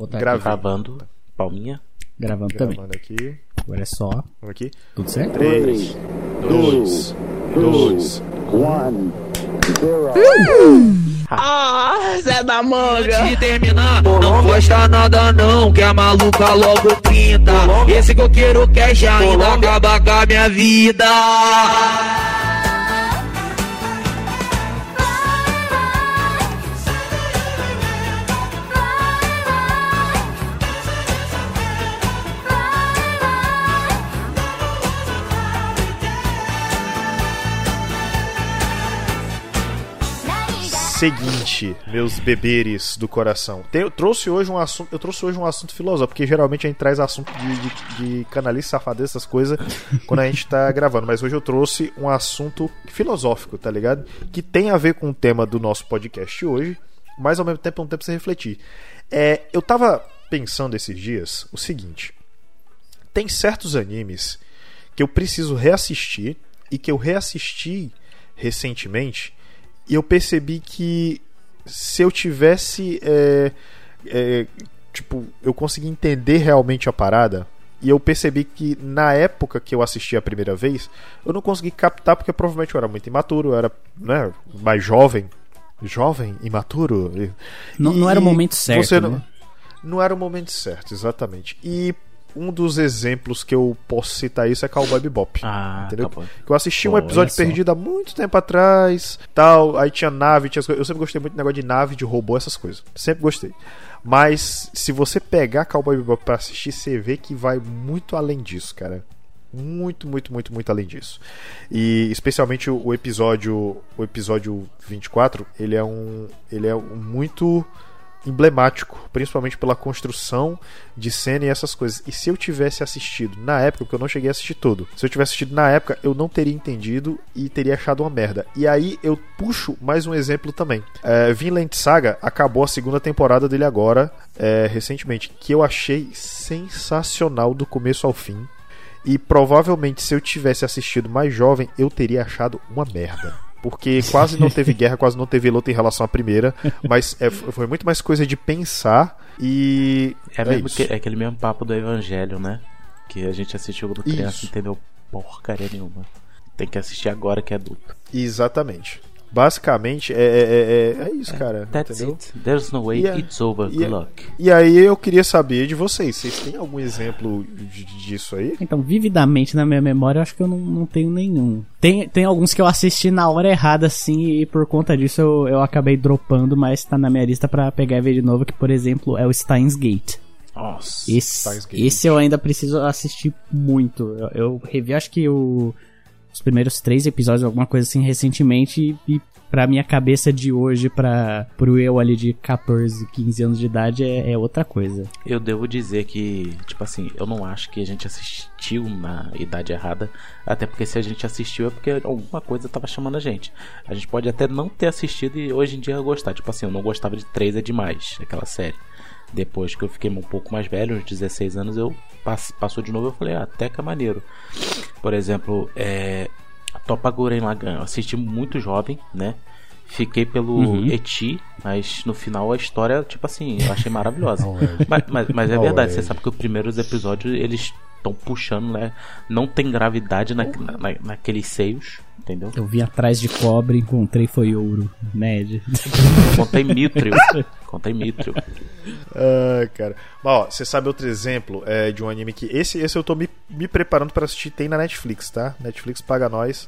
Gravando. Palminha. Gravando também. Aqui. Agora é só. Vamos aqui. Tudo certo? 3, 2, 1. Zé da Manga. Antes de terminar, não gosta nada não, que a maluca logo pinta. Esse coqueiro quer já ainda acaba com a minha vida. Seguinte, meus beberes do coração. Eu trouxe hoje um assunto filosófico, porque geralmente a gente traz assunto de canalice, safadeza, essas coisas, quando a gente tá gravando. Mas hoje eu trouxe um assunto filosófico, tá ligado? Que tem a ver com o tema do nosso podcast hoje, mas ao mesmo tempo é um tempo pra você refletir. Eu tava pensando esses dias o seguinte: tem certos animes que eu preciso reassistir e que eu reassisti recentemente. E eu percebi que se eu tivesse eu consegui entender realmente a parada. E eu percebi que na época que eu assisti a primeira vez, eu não consegui captar, porque provavelmente eu era muito imaturo, eu era, né, mais jovem, imaturo. Não era o momento certo, né? Não era o momento certo, exatamente. E um dos exemplos que eu posso citar isso é Cowboy Bebop. Entendeu? Tá bom. Eu assisti um episódio perdido há muito tempo atrás, tal, aí tinha nave, tinha as coisas. Eu sempre gostei muito do negócio de nave, de robô, essas coisas. Sempre gostei. Mas se você pegar Cowboy Bebop pra assistir, você vê que vai muito além disso, cara. Muito além disso. E especialmente o episódio 24, ele é muito emblemático, principalmente pela construção de cena e essas coisas. E se eu tivesse assistido na época, porque eu não cheguei a assistir todo, se eu tivesse assistido na época, eu não teria entendido e teria achado uma merda. E aí eu puxo mais um exemplo também. Vinland Saga acabou a segunda temporada dele agora, recentemente, que eu achei sensacional do começo ao fim. E provavelmente se eu tivesse assistido mais jovem, eu teria achado uma merda. Porque quase não teve guerra, quase não teve luta em relação à primeira. Mas foi muito mais coisa de pensar. E é aquele mesmo papo do Evangelho, né? Que a gente assistiu quando criança e entendeu porcaria nenhuma. Tem que assistir agora que é adulto. Exatamente. Basicamente é isso, cara. That's entendeu? it. There's no way, it's over. Good luck. E aí eu queria saber de vocês. Vocês têm algum exemplo disso aí? Então, vividamente na minha memória, eu acho que eu não tenho nenhum. Tem alguns que eu assisti na hora errada, assim, e por conta disso eu acabei dropando, mas tá na minha lista pra pegar e ver de novo, que, por exemplo, é o Steins Gate. Nossa, esse eu ainda preciso assistir muito. Eu revi, acho que os primeiros 3 episódios, alguma coisa assim, recentemente, e pra minha cabeça de hoje, pro eu ali de 14, 15 anos de idade, é outra coisa. Eu devo dizer que, tipo assim, eu não acho que a gente assistiu na idade errada, até porque se a gente assistiu é porque alguma coisa tava chamando a gente. A gente pode até não ter assistido e hoje em dia gostar. Tipo assim, eu não gostava de 3 é Demais, aquela série. Depois que eu fiquei um pouco mais velho, uns 16 anos, eu passou de novo, eu falei, até que é maneiro. Por exemplo, Toppa Gurren Lagann, eu assisti muito jovem, né? Fiquei pelo Eti, mas no final a história, tipo assim, eu achei maravilhosa. mas é verdade, você sabe que os primeiros episódios eles estão puxando, né? Não tem gravidade naqueles seios, entendeu? Eu vim atrás de cobre, encontrei foi ouro, Ned. Contei Mithril. Cara. Mas, ó, você sabe outro exemplo de um anime que... Esse eu tô me preparando pra assistir, tem na Netflix, tá? Netflix paga nós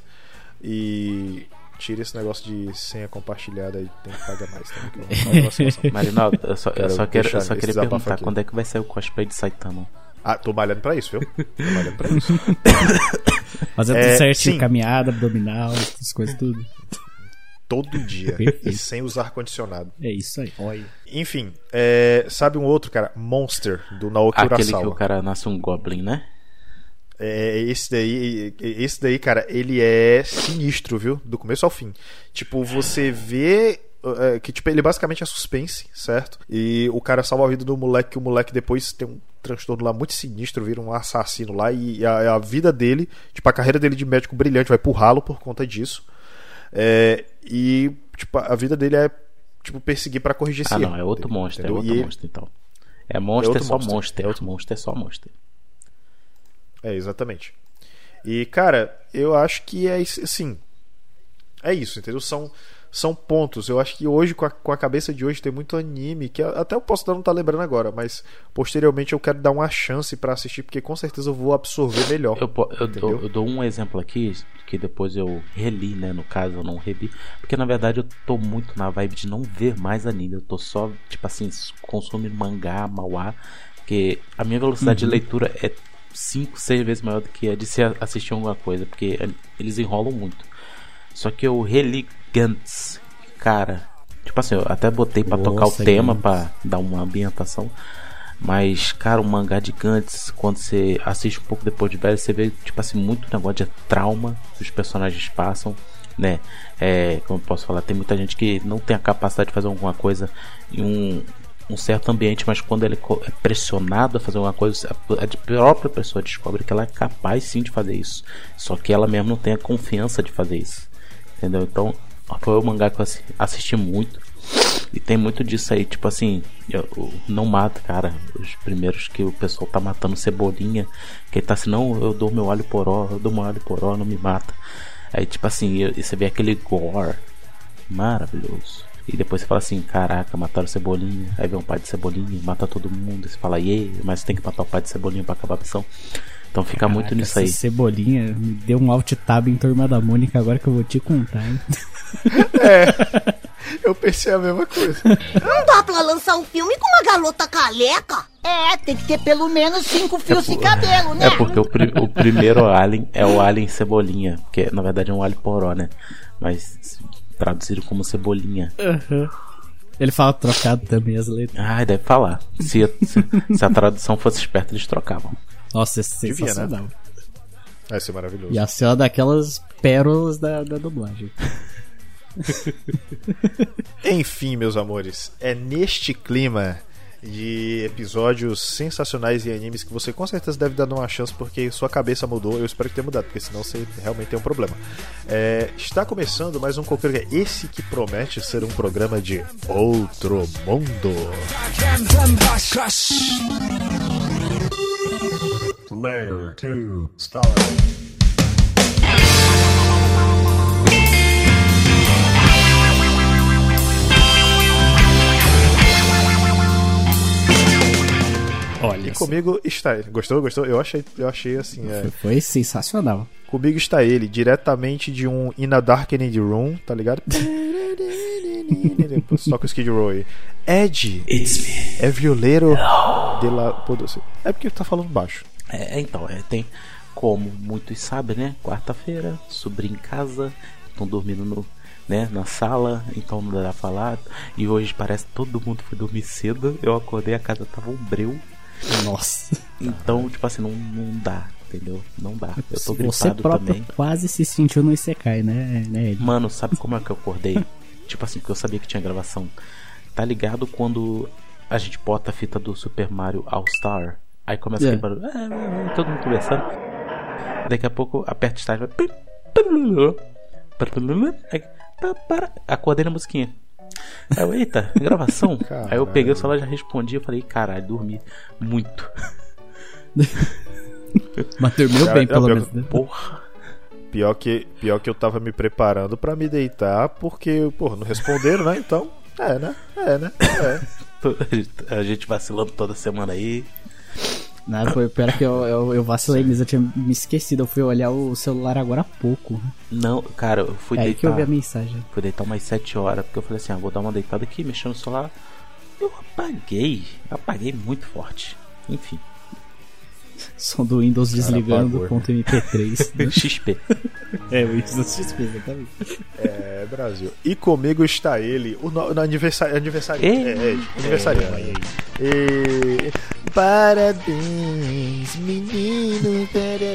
e... Tira esse negócio de senha compartilhada aí, tem que pagar mais, tá? Marinaldo, eu só queria perguntar quando é que vai sair o cosplay de Saitama? Tô malhando pra isso, viu? Fazendo tudo certinho, caminhada, abdominal, essas coisas tudo. Todo dia. E sem usar ar-condicionado. É isso aí. Olha. Enfim, sabe um outro, cara? Monster, do Naoki Urasawa. Aquele que o cara nasce um Goblin, né? Esse daí, cara, ele é sinistro, viu? Do começo ao fim. Tipo, você vê que tipo, ele basicamente é suspense, certo? E o cara salva a vida do moleque, que o moleque depois tem um transtorno lá muito sinistro, vira um assassino lá, e a vida dele, tipo, a carreira dele de médico brilhante vai pro ralo por conta disso. E tipo, a vida dele é tipo perseguir pra corrigir esse erro. Não, é outro monstro, entendeu? monstro, então. É Monster, outro só Monster. Monster. Monster é só Monster. É, exatamente. E, cara, eu acho que é assim. É isso, entendeu? São pontos. Eu acho que hoje, com a cabeça de hoje, tem muito anime que até eu posso não estar lembrando agora, mas posteriormente eu quero dar uma chance pra assistir, porque com certeza eu vou absorver melhor. Eu dou um exemplo aqui, que depois eu reli, né? No caso, eu não revi, porque na verdade eu tô muito na vibe de não ver mais anime. Eu tô só, tipo assim, consumindo mangá, manhwa, porque a minha velocidade de leitura é 5, 6 vezes maior do que a de se assistir alguma coisa, porque eles enrolam muito. Só que eu reli Gantz, cara, tipo assim, eu até botei pra tocar o tema, pra dar uma ambientação, mas, cara, o mangá de Gantz, quando você assiste um pouco depois de velho, você vê, tipo assim, muito negócio de trauma que os personagens passam, né? Como eu posso falar, tem muita gente que não tem a capacidade de fazer alguma coisa em um certo ambiente, mas quando ele é pressionado a fazer alguma coisa, a própria pessoa descobre que ela é capaz sim de fazer isso, só que ela mesma não tem a confiança de fazer isso, entendeu? Então foi o mangá que eu assisti muito, e tem muito disso aí, tipo assim, eu não mato, cara, os primeiros que o pessoal tá matando Cebolinha, que ele tá assim, não, eu dou meu alho poró, não me mata. Aí tipo assim, você vê aquele gore maravilhoso, e depois você fala assim, caraca, mataram Cebolinha, aí vem um pai de Cebolinha, mata todo mundo, e você fala, mas tem que matar o pai de Cebolinha pra acabar a missão. Então fica muito nisso aí. Cebolinha me deu um alt tab em Turma da Mônica, agora que eu vou te contar, hein? Eu pensei a mesma coisa. Não dá pra lançar um filme com uma garota careca? Tem que ter pelo menos 5 fios de cabelo, né? É porque o primeiro Alien é o Alien Cebolinha, que na verdade é um alho poró, né? Mas traduzido como Cebolinha. Ele fala trocado também as letras. Deve falar. Se a tradução fosse esperta, eles trocavam. Nossa, é sensacional. Né? Vai ser maravilhoso. E a cena daquelas pérolas da dublagem. Enfim, meus amores, é neste clima de episódios sensacionais e animes que você com certeza deve dar uma chance, porque sua cabeça mudou. Eu espero que tenha mudado, porque senão você realmente tem um problema. Está começando mais um Coqueiro, esse que promete ser um programa de outro mundo. Player 2, start. Olha, e comigo está ele. Gostou? Eu achei assim. Foi sensacional. Comigo está ele, diretamente de um In a Darkened Room, tá ligado? Toca o Skid Row aí. Ed, é violeiro de la... É porque tá falando baixo. Então, tem como muitos sabem, né? Quarta-feira, sobrinho em casa, estão dormindo na sala, então não dá pra falar. E hoje parece que todo mundo foi dormir cedo. Eu acordei, a casa tava um breu. Nossa. Então, tipo assim, não dá, entendeu? Não dá. Eu tô você gripado também. Quase se sentiu no Isekai, né? Mano, sabe como é que eu acordei? Tipo assim, porque eu sabia que tinha gravação. Tá ligado quando a gente bota a fita do Super Mario All Star? Aí começa aquele barulho, todo mundo conversando. Daqui a pouco aperta o start, acordei na musiquinha. Aí eu, eita, gravação? Caralho. Aí eu peguei o celular, já respondi, eu falei, caralho, dormi muito. Mas dormiu bem, pelo menos, né? Porra. Pior que eu tava me preparando pra me deitar, porque, não responderam, né? Então, né? A gente vacilando toda semana aí. Não, foi pior que eu vacilei mesmo, eu tinha me esquecido. Eu fui olhar o celular agora há pouco. Não, cara, eu fui deitar. Aí que eu vi a mensagem. Fui deitar umas 7 horas, porque eu falei assim, vou dar uma deitada aqui, mexendo no celular. Eu apaguei muito forte. Enfim. Som do Windows desligando, .mp3. Né? XP. O Windows XP, exatamente. Brasil. E comigo está ele, o aniversário. Aniversariante. Parabéns, menino.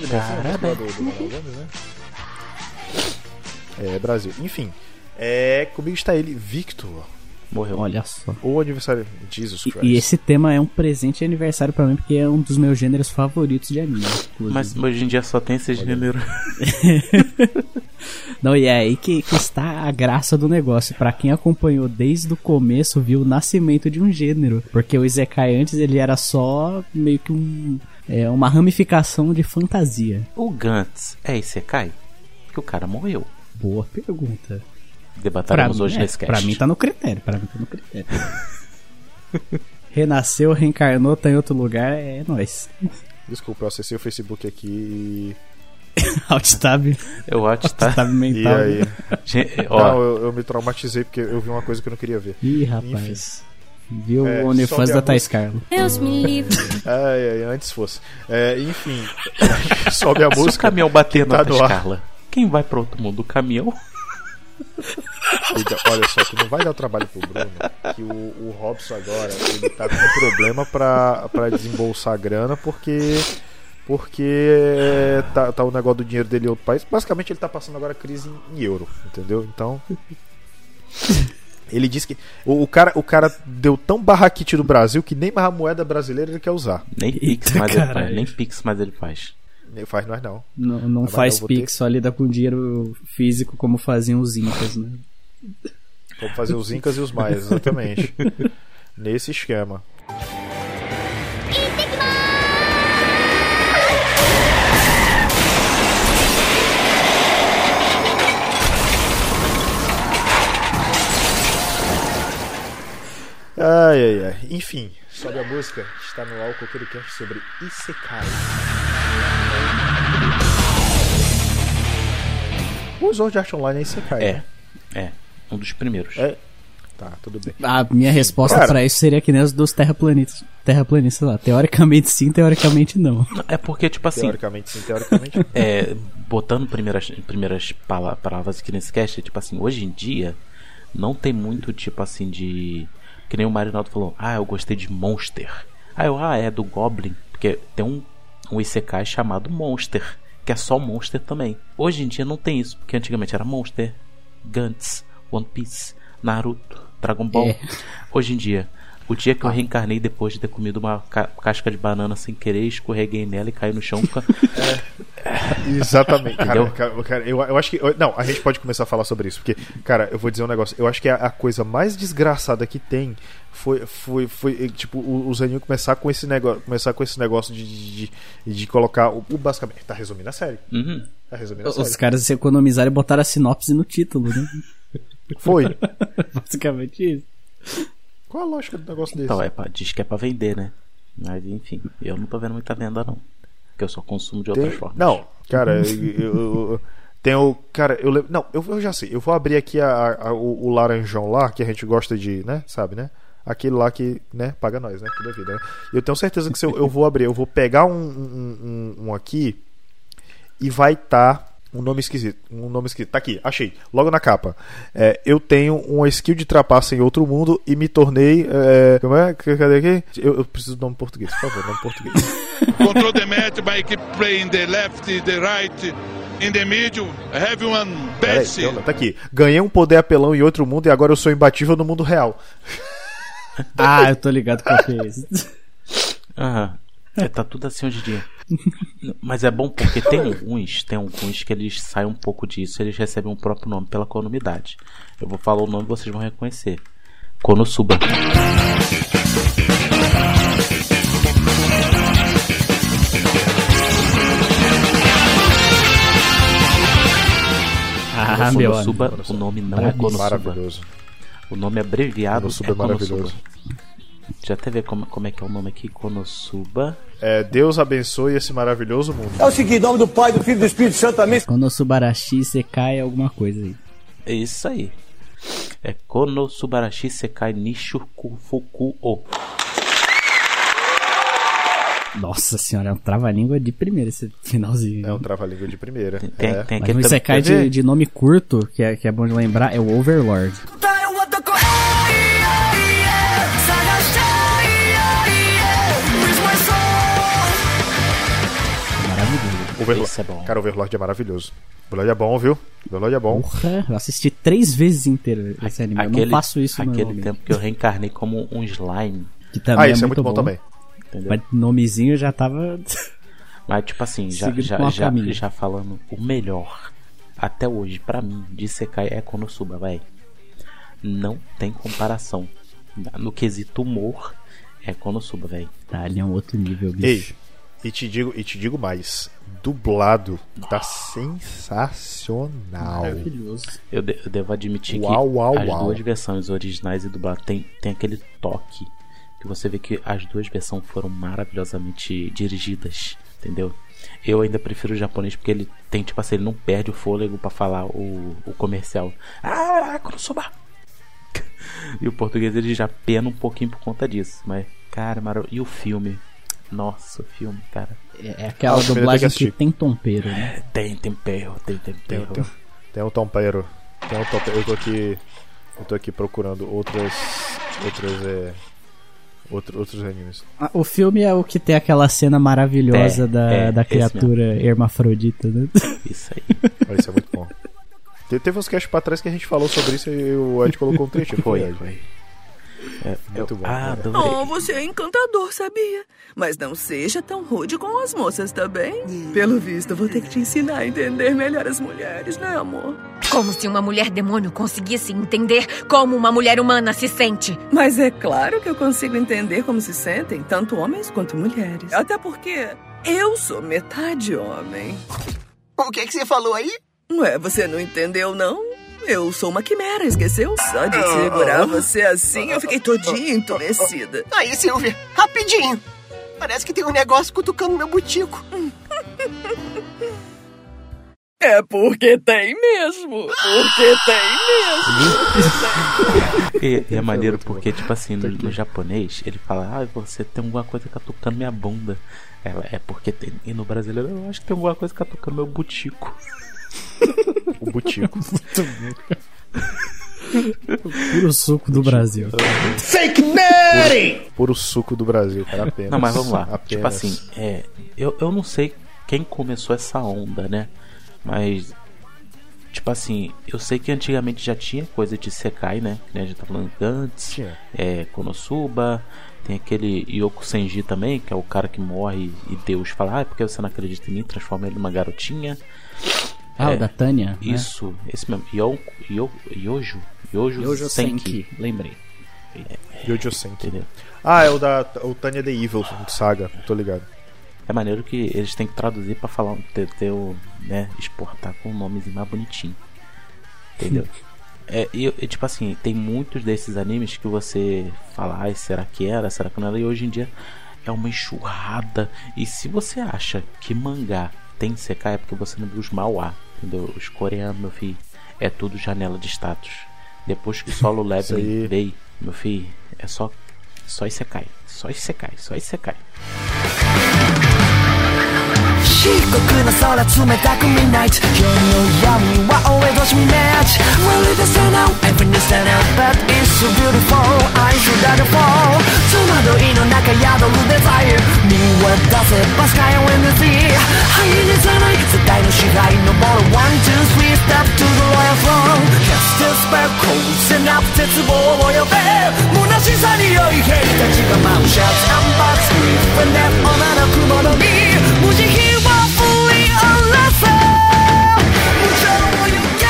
Brasil. Enfim, comigo está ele, Victor. Morreu. Olha só. O aniversário. Jesus Christ. E esse tema é um presente de aniversário pra mim, porque é um dos meus gêneros favoritos de anime. Mas hoje em dia só tem esse gênero. Não, e é aí que está a graça do negócio. Pra quem acompanhou desde o começo, viu o nascimento de um gênero. Porque o Isekai antes, ele era só meio que uma ramificação de fantasia. O Gantz é Isekai? Porque o cara morreu. Boa pergunta. Debataremos hoje nesse cast. Pra mim tá no critério. Renasceu, reencarnou, tá em outro lugar, é nóis. Desculpa, eu acessei o Facebook aqui e... Alt-tab. Eu Alt-tab mental. E aí? Ó, Não, eu me traumatizei porque eu vi uma coisa que eu não queria ver. Ih, rapaz. Viu É, o OnlyFans da Thaís Carla. Deus me livre. Antes fosse. Enfim, sobe a se música. o caminhão bater na tá no Thaís ar. Carla, quem vai pro outro mundo? O caminhão? Então, olha só, que não vai dar trabalho pro Bruno, que o Robson agora, ele tá com um problema pra desembolsar grana, porque tá o negócio do dinheiro dele em outro país. Basicamente ele tá passando agora crise em euro, entendeu? Então ele disse que o cara deu tão barraquite no Brasil que nem mais a moeda brasileira ele quer usar. Nem Pix mais ele faz. Nem Pix mais ele faz. Ele faz nós não. Não faz Pix, só lida com dinheiro físico como faziam os incas, né? Vamos fazer os incas e os maias, exatamente. Nesse esquema. Ai. Enfim, sobe a música. Está no álcool que ele quer sobre Isekai. O Sword Art Online é Isekai, né? É. Um dos primeiros. Tá, tudo bem. A minha resposta pra isso seria que nem os dos terraplanistas lá. Teoricamente sim, teoricamente não. É porque, tipo assim... Teoricamente sim, teoricamente não. Botando primeiras palavras aqui nesse cast, tipo assim, hoje em dia não tem muito, tipo assim, de... Que nem o Marinaldo falou, eu gostei de Monster. É do Goblin. Porque tem um Isekai chamado Monster, que é só Monster também. Hoje em dia não tem isso, porque antigamente era Monster, Gantz, One Piece, Naruto, Dragon Ball. Hoje em dia, o dia que eu reencarnei depois de ter comido uma casca de banana sem querer, escorreguei nela e caí no chão. Exatamente, cara, eu acho que... Não, a gente pode começar a falar sobre isso, porque, cara, eu vou dizer um negócio. Eu acho que a coisa mais desgraçada que tem foi tipo, o Zaninho começar com esse negócio de colocar o basicamente... Tá resumindo a série. Uhum. Tá resumindo a série. Os caras se economizaram e botaram a sinopse no título, né? Foi. Basicamente isso. Qual a lógica do negócio desse? Então, diz que é pra vender, né? Mas, enfim, eu não tô vendo muita venda, não. Porque eu só consumo de outras formas. Não, cara, eu tenho... Cara, eu lembro... Não, eu já sei. Eu vou abrir aqui o laranjão lá, que a gente gosta de, né? Sabe, né? Aquele lá que, né? Paga nós, né? Toda vida, né? Eu tenho certeza que se eu vou abrir, eu vou pegar um aqui e vai estar... Um nome esquisito. Tá aqui, achei. Logo na capa. Eu tenho uma skill de trapaça em outro mundo e me tornei. Como é? Cadê aqui? Eu preciso de nome português, por favor, nome português. Control the match by keep playing the left, the right, in the middle. Have one best. Então, tá aqui. Ganhei um poder apelão em outro mundo e agora eu sou imbatível no mundo real. Eu tô ligado com o isso. Aham. Tá tudo assim hoje em dia. Mas é bom porque tem alguns que eles saem um pouco disso, eles recebem um próprio nome pela economidade. Eu vou falar o nome e vocês vão reconhecer. Konosuba. Konosuba, o nome não é Konosuba. Maravilhoso. O nome abreviado Konosuba é maravilhoso. Deixa eu até ver como é que é o nome aqui. Konosuba. Deus abençoe esse maravilhoso mundo. É o seguinte, em nome do Pai, do Filho e do Espírito Santo também. Konosubarashi Sekai alguma coisa aí. É isso aí. É Konosubarashi Sekai Nishuku Fuku O. Nossa senhora, é um trava-língua de primeira esse finalzinho. É um trava-língua de primeira. Tem aquele Sekai de nome curto, que é bom de lembrar, é o Overlord. Overlord. É bom. Cara, o Overlord é maravilhoso. O Overlord é bom, viu? O Overlord é bom. Porra, eu assisti 3 vezes inteiro esse anime. Eu não faço isso aquele tempo que eu reencarnei como um slime. Que também isso é muito bom também. Entendeu? Mas nomezinho já tava... Mas tipo assim, já falando o melhor até hoje, pra mim, de Isekai é Konosuba, véi. Não tem comparação. No quesito humor, é Konosuba, véi. Tá, ali é um outro nível, bicho. Ei, e te digo mais. Dublado tá sensacional. Maravilhoso. Eu devo admitir que as duas versões originais e dubladas tem aquele toque que você vê que as duas versões foram maravilhosamente dirigidas, entendeu? Eu ainda prefiro o japonês porque ele tem, tipo assim, ele não perde o fôlego pra falar o comercial. Konosuba! E o português ele já pena um pouquinho por conta disso. Mas, cara, e o filme? Nossa, o filme, cara. É aquela dublagem que tem tompeiro, né? Tem tempero. Tem um tompeiro. Eu tô aqui procurando outros animes. O filme é o que tem aquela cena maravilhosa da criatura hermafrodita, né? Isso aí. Olha, isso é muito bom. Teve uns casts pra trás que a gente falou sobre isso e o Ed colocou um trecho. Foi. Muito bom. Você é encantador, sabia? Mas não seja tão rude com as moças, tá bem? Pelo visto, vou ter que te ensinar a entender melhor as mulheres, né, amor? Como se uma mulher demônio conseguisse entender como uma mulher humana se sente. Mas é claro que eu consigo entender como se sentem, tanto homens quanto mulheres. Até porque eu sou metade homem. O que você falou aí? Ué, você não entendeu, não? Eu sou uma quimera, esqueceu? Só de segurar você assim, eu fiquei todinha entumecida. Aí, Silvia, rapidinho. Parece que tem um negócio cutucando meu butico. É porque tem mesmo. E é maneiro porque, tipo assim, no japonês, ele fala, você tem alguma coisa catucando minha bunda. É porque tem. E no brasileiro, eu acho que tem alguma coisa catucando meu butico. O butico. Puro suco do Brasil. Fake nerd! Puro suco do Brasil, cara, apenas. Não, mas vamos lá. Apenas. Tipo assim, eu não sei quem começou essa onda, né? Mas, tipo assim, eu sei que antigamente já tinha coisa de Isekai, né? A gente tá falando antes. Konosuba. Tem aquele Yoko Senji também, que é o cara que morre e Deus fala, porque você não acredita em mim, transforma ele numa garotinha. O da Tânia. Isso, né? Esse mesmo. Yojo Senki. Lembrei. Yojo Senki. Entendeu? É o Tânia The Evil Saga, tô ligado. É maneiro que eles têm que traduzir pra falar, né, exportar com um nomezinho mais bonitinho. Entendeu? E tipo assim, tem muitos desses animes que você fala, será que era, será que não era? E hoje em dia é uma enxurrada. E se você acha que mangá tem Isekai, é porque você não viu os Manhwa, entendeu? Os coreanos, meu filho, é tudo janela de status. Depois que o Solo Leveling veio, meu filho, é só Isekai. Só Isekai. 漆黒の空冷たく見ない今日の闇は終え年見ねち Well it is now, everything is now But it's so beautiful, I should have fall 戸惑いの中宿るデザイン見渡せば Sky when the sea 灰にさない世界の支配登る One, two, three, step to the royal throne Cast a spell, closing up 絶望を呼べ虚しさに酔い兵たちが舞う Shouts and bats When that 女の雲の実無慈悲を振り下ろせ無情を行け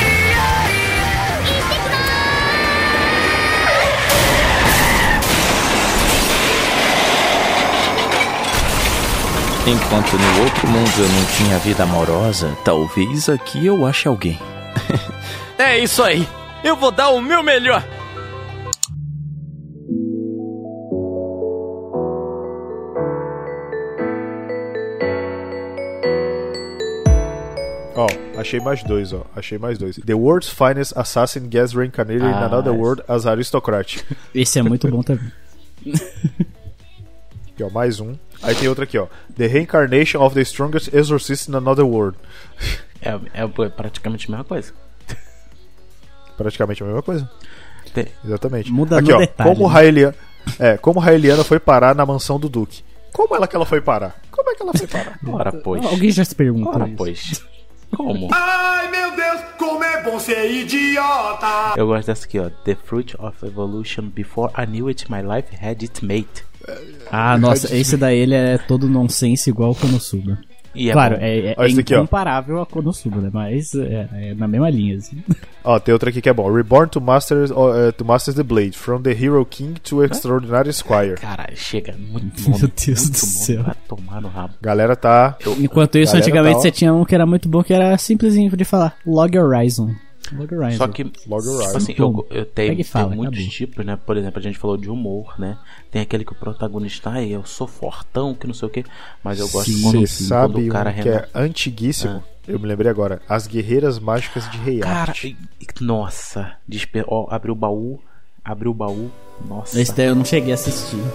Enquanto no outro mundo eu não tinha vida amorosa, talvez aqui eu ache alguém. É isso aí! Eu vou dar o meu melhor! Achei mais dois. The World's Finest Assassin Gets Reincarnated in Another World as Aristocrat. Esse é muito bom também. Aqui, mais um. Aí tem outro aqui, The Reincarnation of the Strongest Exorcist in Another World. É praticamente a mesma coisa. Praticamente a mesma coisa. Exatamente. Muda aqui, no detalhe. Como Raeliana foi parar na mansão do Duque. Como é que ela foi parar? Ora, pois. Alguém já se perguntou Ora, isso. pois. Como? Ai, meu Deus, como é bom ser idiota! Eu gosto dessa aqui, The Fruit of Evolution Before I Knew It, My Life Had It Made. Nossa, esse daí ele é todo nonsense igual o Konosuba. E claro, bom. é incomparável a Konosuba, né? Mas é na mesma linha, assim. Ó, tem outra aqui que é bom. Reborn to Masters the Blade. From the Hero King to Extraordinary Squire. Caralho, chega. Muito bom. Meu Deus do céu. Vai tomar no rabo. Galera tá... Enquanto isso, antigamente você tinha um que era muito bom, que era simplesinho de falar. Log Horizon. Só que, tipo assim, eu tenho muitos tipos, né? Por exemplo, a gente falou de humor, né? Tem aquele que o protagonista, eu sou fortão, que não sei o que, mas eu gosto quando o cara que é antiguíssimo. Eu me lembrei agora, As Guerreiras Mágicas de Rei Arte. Nossa, abriu o baú, nossa. Esse daí eu não cheguei a assistir.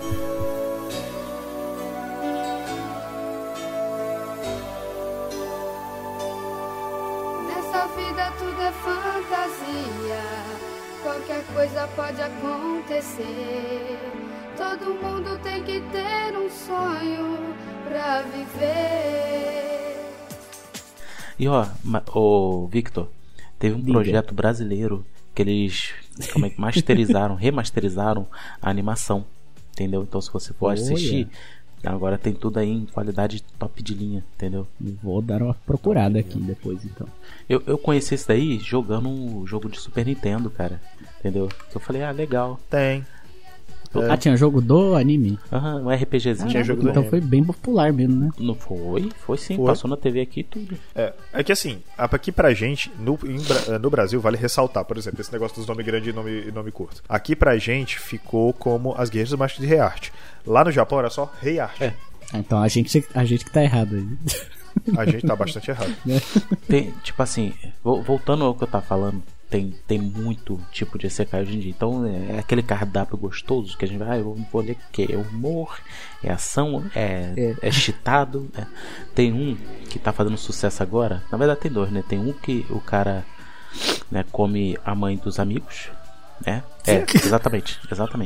Coisa pode acontecer. Todo mundo tem que ter um sonho pra viver. E o Victor, teve um projeto brasileiro que eles remasterizaram a animação, entendeu? Então se você for assistir, agora tem tudo aí em qualidade top de linha, entendeu? Vou dar uma procurada aqui depois, então. Eu conheci esse daí jogando um jogo de Super Nintendo, cara. Entendeu? Eu falei, legal. Tem. Tinha jogo do anime? Um RPGzinho. Tinha jogo do então anime. Foi bem popular mesmo, né? Não foi? Foi sim, passou na TV aqui e tudo. É que assim, aqui pra gente, no Brasil, vale ressaltar, por exemplo, esse negócio dos nomes grandes e nome curto. Aqui pra gente ficou como As Guerreiras Mágicas de Rei Arte. Lá no Japão era só Rei Arte. Então a gente que tá errado aí. A gente tá bastante errado. Tem, tipo assim, voltando ao que eu tava falando, tem muito tipo de isekai hoje em dia. Então é aquele cardápio gostoso que a gente vai, eu vou ler o que? É humor, é ação, é cheatado. Tem um que tá fazendo sucesso agora. Na verdade tem dois, né? Tem um que o cara, né, come a mãe dos amigos, né? Exatamente.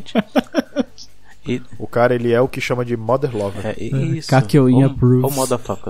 E o cara, ele é o que chama de Mother Lover. Isso. Kakyoin approves. O motherfucker.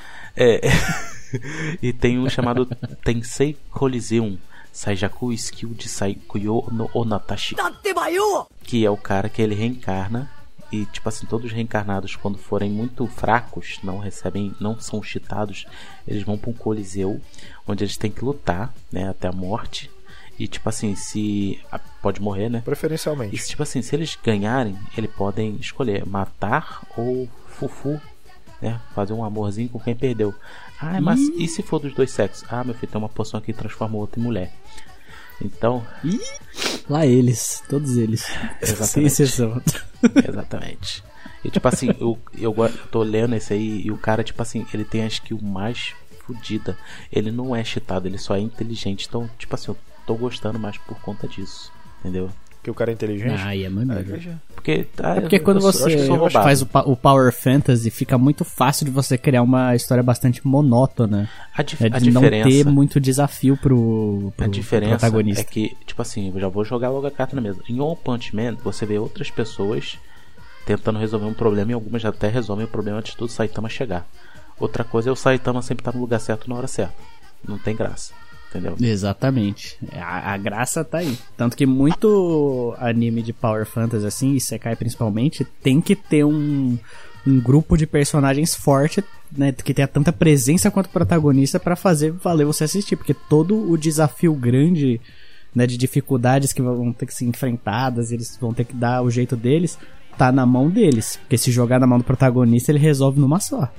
E tem um chamado Tensei Coliseum Saijaku Skill de Saikuyo no Onatashi, que é o cara que ele reencarna. E tipo assim, todos os reencarnados, quando forem muito fracos, não são cheatados, eles vão para um coliseu onde eles têm que lutar, né, até a morte. E tipo assim, pode morrer, né? Preferencialmente. E tipo assim, se eles ganharem, eles podem escolher matar ou fufu, né? Fazer um amorzinho com quem perdeu. Mas e se for dos dois sexos? Meu filho, tem uma poção aqui que transforma o outro em mulher. Então... Lá eles, todos eles. Exatamente. Sem exceção. Exatamente. E tipo assim, eu tô lendo esse aí e o cara, tipo assim, ele tem a skill mais fodida. Ele não é cheatado, ele só é inteligente. Então, tipo assim, eu tô gostando mais por conta disso, entendeu? Porque o cara é inteligente? É maneiro. Porque quando você faz o Power Fantasy, fica muito fácil de você criar uma história bastante monótona. De não ter muito desafio pro protagonista. É que, tipo assim, eu já vou jogar logo a carta na mesa. Em One Punch Man, você vê outras pessoas tentando resolver um problema, e algumas já até resolvem o problema antes do Saitama chegar. Outra coisa é o Saitama sempre estar no lugar certo na hora certa. Não tem graça. Entendeu? Exatamente. A graça tá aí. Tanto que muito anime de Power Fantasy, assim, e Isekai principalmente, tem que ter um grupo de personagens forte, né, que tenha tanta presença quanto protagonista pra fazer valer você assistir. Porque todo o desafio grande, né, de dificuldades que vão ter que ser enfrentadas, eles vão ter que dar o jeito deles, tá na mão deles. Porque se jogar na mão do protagonista, ele resolve numa só.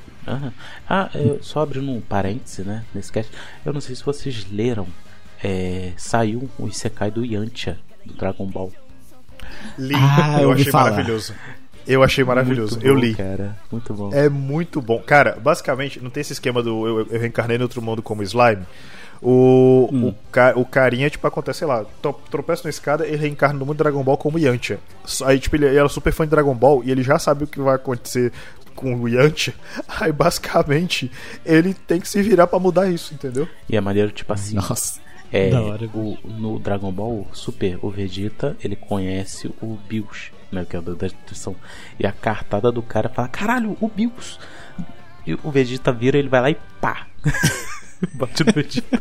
Eu só abrindo um parêntese, né, nesse cast, eu não sei se vocês leram, saiu o Isekai do Yantia, do Dragon Ball. Li, eu achei maravilhoso. Eu achei maravilhoso, muito bom, eu li. Cara, muito bom. É muito bom. Cara, basicamente, não tem esse esquema do eu reencarnei no outro mundo como slime. O carinha, tipo, acontece, sei lá, tropeça na escada, ele reencarna no mundo do Dragon Ball como Yantia. Aí, tipo, ele era super fã de Dragon Ball e ele já sabe o que vai acontecer com o Yantia. Aí, basicamente, ele tem que se virar pra mudar isso, entendeu? E é maneiro, tipo assim. Nossa. Da hora. No Dragon Ball Super, o Vegeta, ele conhece o Bills, né, que é o da destruição. E a cartada do cara fala: caralho, o Bills. E o Vegeta vira, ele vai lá e pá. Bate no Vegeta.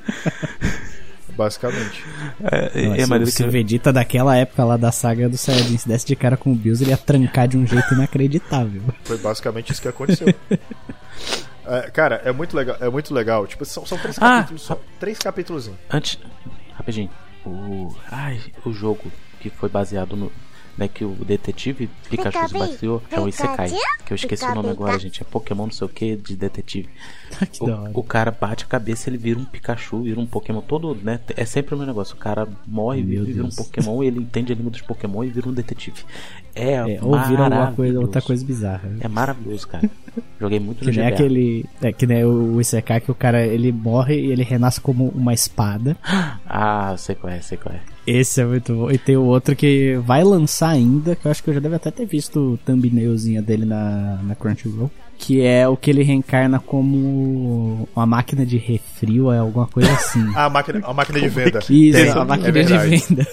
Basicamente. Se o Vegeta daquela época lá da saga do Saiyajin se desse de cara com o Bills, ele ia trancar de um jeito inacreditável. Foi basicamente isso que aconteceu. Cara, é muito legal. Tipo, são 3 capítulos só. 3 capítulos. Antes, rapidinho. O jogo que foi baseado no... Né, que o detetive Pikachu se baseou é o Isekai. Que eu esqueci o nome agora, gente. É Pokémon não sei o que de detetive. O cara bate a cabeça, ele vira um Pikachu, vira um Pokémon todo, né? É sempre o meu negócio. O cara morre, vira um Pokémon, ele entende a língua dos Pokémon e vira um detetive. Ou vira outra coisa bizarra. É maravilhoso, cara. Joguei muito no GBA. Que nem o Isekai, que o cara ele morre e ele renasce como uma espada. Sei qual é. Esse é muito bom. E tem o outro que vai lançar ainda, que eu acho que eu já deve até ter visto o thumbnailzinha dele na Crunchyroll. Que é o que ele reencarna como uma máquina de refri ou alguma coisa assim. A máquina de venda. Isso, a máquina de venda.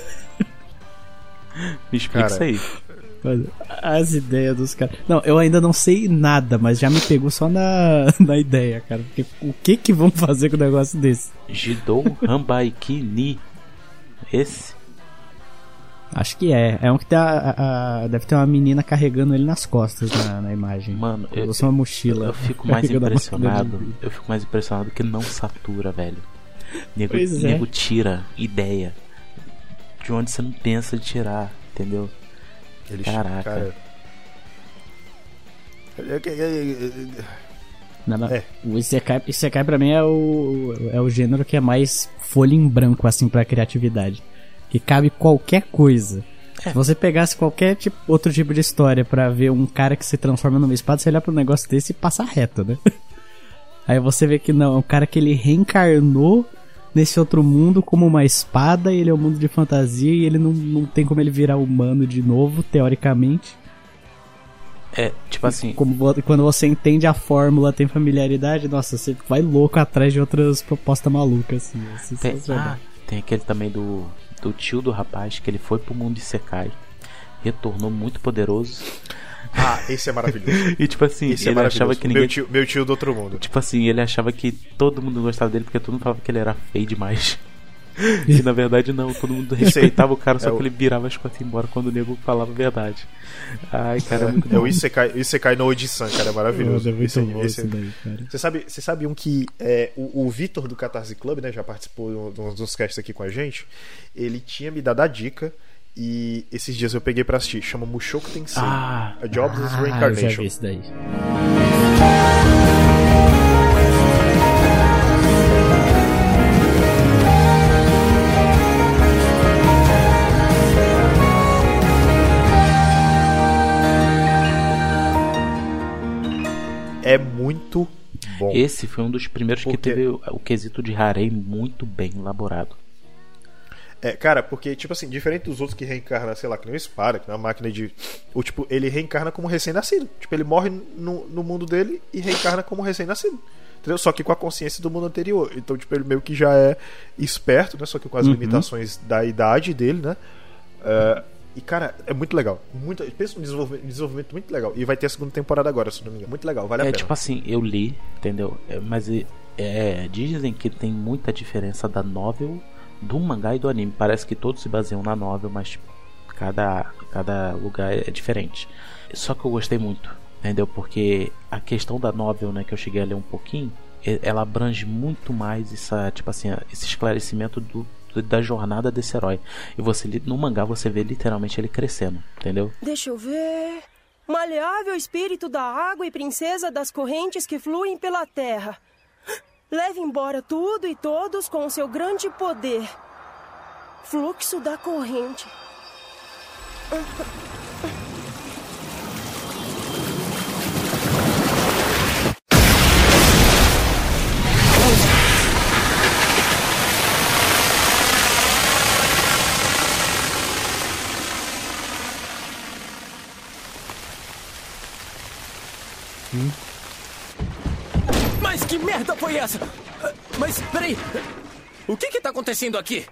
Me explica isso aí. As ideias dos caras. Não, eu ainda não sei nada, mas já me pegou só na ideia, cara. Porque o que vão fazer com um negócio desse? Jidou Hanbaiki Ni. Esse? Acho que é. É um que deve ter uma menina carregando ele nas costas na imagem. Mano, uma mochila. Eu fico mais impressionado. Eu fico mais impressionado que não satura, velho. Nego tira ideia de onde você não pensa de tirar, entendeu? Caraca. O Isekai pra mim é o gênero que é mais folha em branco assim pra criatividade, que cabe qualquer coisa. Se você pegasse qualquer outro tipo de história pra ver um cara que se transforma numa espada, você olhar pro negócio desse e passa reto, né? Aí você vê que não, é um cara que ele reencarnou nesse outro mundo como uma espada, e ele é um mundo de fantasia e ele não tem como ele virar humano de novo, teoricamente. Tipo assim... Quando você entende a fórmula, tem familiaridade, nossa, você vai louco atrás de outras propostas malucas, assim. Tem aquele também do tio do rapaz, que ele foi pro mundo de Isekai, retornou muito poderoso. Esse é maravilhoso. E tipo assim, ele achava que ninguém... Meu tio do outro mundo. Tipo assim, ele achava que todo mundo gostava dele porque todo mundo falava que ele era feio demais. E na verdade não, todo mundo respeitava o cara, só que ele virava as costas e ia embora quando o nego falava a verdade. Ai, cara, é muito bom. O Isekai no Oji-san, cara, é maravilhoso. Esse daí, cara. Você sabe um que o Vitor do Catarse Club, né, já participou dos casts aqui com a gente. Ele tinha me dado a dica e esses dias eu peguei pra assistir. Chama Mushoku Tensei, A Jobless Reincarnation. Eu já vi esse daí. É muito bom. Esse foi um dos primeiros que teve o quesito de harem muito bem elaborado. Cara, porque, tipo assim, diferente dos outros que reencarna, sei lá, que nem uma espada, que nem uma máquina de... Ou, tipo, ele reencarna como recém-nascido. Tipo, ele morre no mundo dele e reencarna como recém-nascido. Entendeu? Só que com a consciência do mundo anterior. Então, tipo, ele meio que já é esperto, né? Só que com as limitações da idade dele, né? E, cara, é muito legal. Pensa num desenvolvimento muito legal. E vai ter a segunda temporada agora, se não me engano. Muito legal, vale a pena. Tipo assim, eu li, entendeu? Mas dizem que tem muita diferença da novel, do mangá e do anime. Parece que todos se baseiam na novel, mas tipo, cada lugar é diferente. Só que eu gostei muito, entendeu? Porque a questão da novel, né, que eu cheguei a ler um pouquinho, ela abrange muito mais esse esclarecimento da jornada desse herói. E você no mangá você vê literalmente ele crescendo, entendeu? Deixa eu ver. Maleável espírito da água e princesa das correntes que fluem pela terra. Leve embora tudo e todos com o seu grande poder. Fluxo da corrente. Mas que merda foi essa? Mas, peraí. O que tá acontecendo aqui?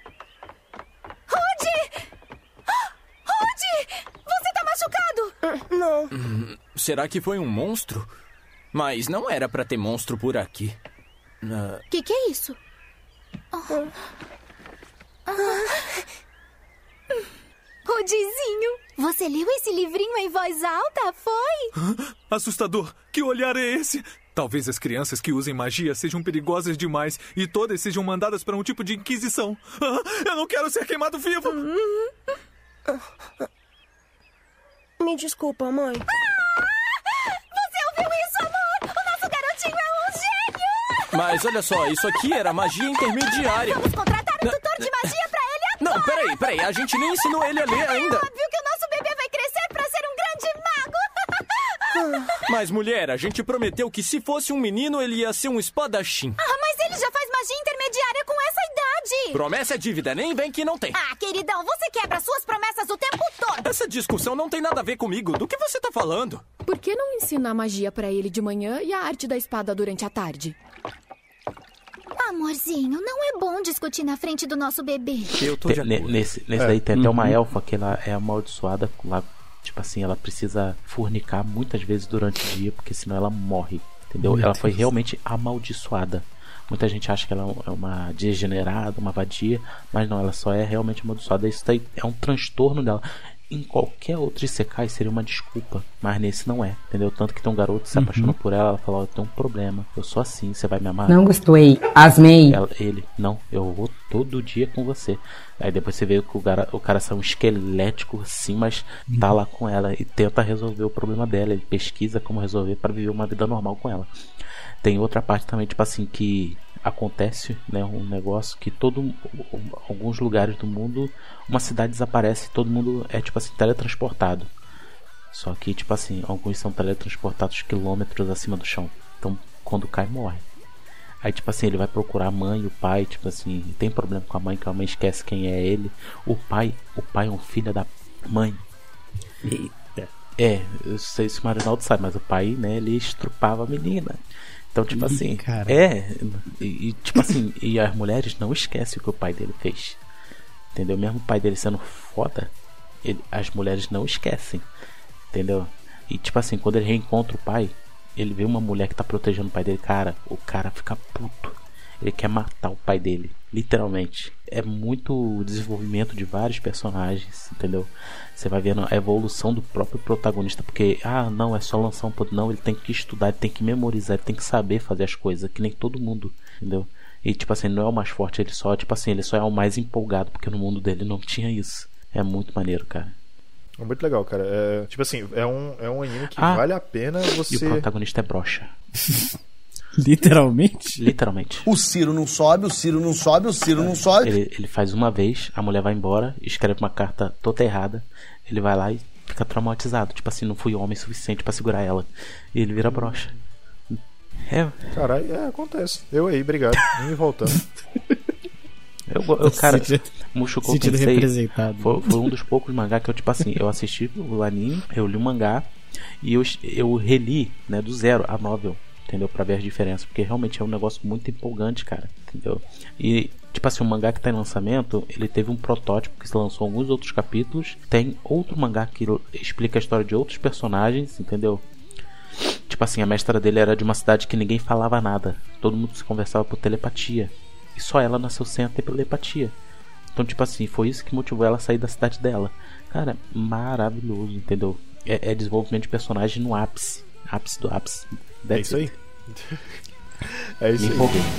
Rudy! Rudy! Você tá machucado? Não. Será que foi um monstro? Mas não era pra ter monstro por aqui. Que é isso? Rudizinho, você leu esse livrinho em voz alta, foi? Assustador! Que olhar é esse? Talvez as crianças que usem magia sejam perigosas demais e todas sejam mandadas para um tipo de inquisição. Eu não quero ser queimado vivo! Me desculpa, mãe. Você ouviu isso, amor? O nosso garotinho é um gênio! Mas olha só, isso aqui era magia intermediária. Vamos contratar um tutor de magia pra ele agora! Não, peraí, a gente nem ensinou ele a ler ainda. É óbvio que o nosso bebê vai crescer pra ser um grande mago! Mas, mulher, a gente prometeu que se fosse um menino, ele ia ser um espadachim. Mas ele já faz magia intermediária com essa idade! Promessa é dívida, nem vem que não tem. Queridão, você quebra suas promessas o tempo todo! Essa discussão não tem nada a ver comigo. Do que você tá falando? Por que não ensinar magia pra ele de manhã e a arte da espada durante a tarde? Amorzinho, não é bom discutir na frente do nosso bebê. Eu tô de acordo. Nesse daí tem até uma elfa que ela é amaldiçoada lá. Tipo assim, ela precisa fornicar muitas vezes durante o dia, porque senão ela morre, entendeu? Ela foi realmente amaldiçoada. Muita gente acha que ela é uma degenerada, uma vadia, mas não, ela só é realmente amaldiçoada. Isso daí é um transtorno dela. Em qualquer outro isekai seria uma desculpa, mas nesse não é, entendeu? Tanto que tem um garoto que se apaixona por ela, ela fala, eu tenho um problema, eu sou assim, você vai me amar? Não gostei, asmei. Ele, não, eu vou todo dia com você. Aí depois você vê que o cara é um esquelético assim, mas tá lá com ela e tenta resolver o problema dela, ele pesquisa como resolver para viver uma vida normal com ela. Tem outra parte também, tipo assim, que acontece, né, um negócio que alguns lugares do mundo, uma cidade desaparece, todo mundo é tipo assim teletransportado. Só que tipo assim, alguns são teletransportados quilômetros acima do chão. Então quando cai, morre. Aí tipo assim, ele vai procurar a mãe e o pai, tipo assim, tem problema com a mãe, que a mãe esquece quem é ele. O pai é um filho da mãe. Eita. Eu sei se o Marinaldo sabe, mas o pai, né, ele estrupava a menina. Então, tipo assim, cara. tipo assim, e as mulheres não esquecem o que o pai dele fez. Entendeu? Mesmo o pai dele sendo foda, as mulheres não esquecem. Entendeu? E tipo assim, quando ele reencontra o pai, ele vê uma mulher que tá protegendo o pai dele, cara, o cara fica puto. Ele quer matar o pai dele, literalmente. É muito desenvolvimento de vários personagens, entendeu? Você vai vendo a evolução do próprio protagonista, porque, não, é só lançar um ponto. Não, ele tem que estudar, ele tem que memorizar, ele tem que saber fazer as coisas, que nem todo mundo, entendeu? E tipo assim, não é o mais forte, ele só é o mais empolgado, porque no mundo dele não tinha isso. É muito maneiro, cara. É muito legal, cara. Tipo assim, é um anime que vale a pena você... E o protagonista é broxa. Literalmente? O Ciro não sobe, o Ciro não sobe, o Ciro não sobe. Ele faz uma vez, a mulher vai embora, escreve uma carta toda errada, ele vai lá e fica traumatizado. Tipo assim, não fui homem suficiente pra segurar ela. E ele vira broxa. Caralho, acontece. Eu aí, obrigado. Nem voltando. Cara, Mushoku Tensei representado. Foi um dos poucos mangá que eu, tipo assim, eu assisti o anime, eu li o mangá e eu reli, né, do zero a novel, entendeu? Pra ver as diferenças, porque realmente é um negócio muito empolgante, cara, entendeu? E, tipo assim, o mangá que tá em lançamento, ele teve um protótipo que se lançou alguns outros capítulos, tem outro mangá que explica a história de outros personagens, entendeu? Tipo assim, a mestra dele era de uma cidade que ninguém falava nada, todo mundo se conversava por telepatia, e só ela nasceu sem a telepatia. Então, tipo assim, foi isso que motivou ela a sair da cidade dela. Cara, maravilhoso, entendeu? É desenvolvimento de personagem no ápice do ápice. É isso aí. É isso aí.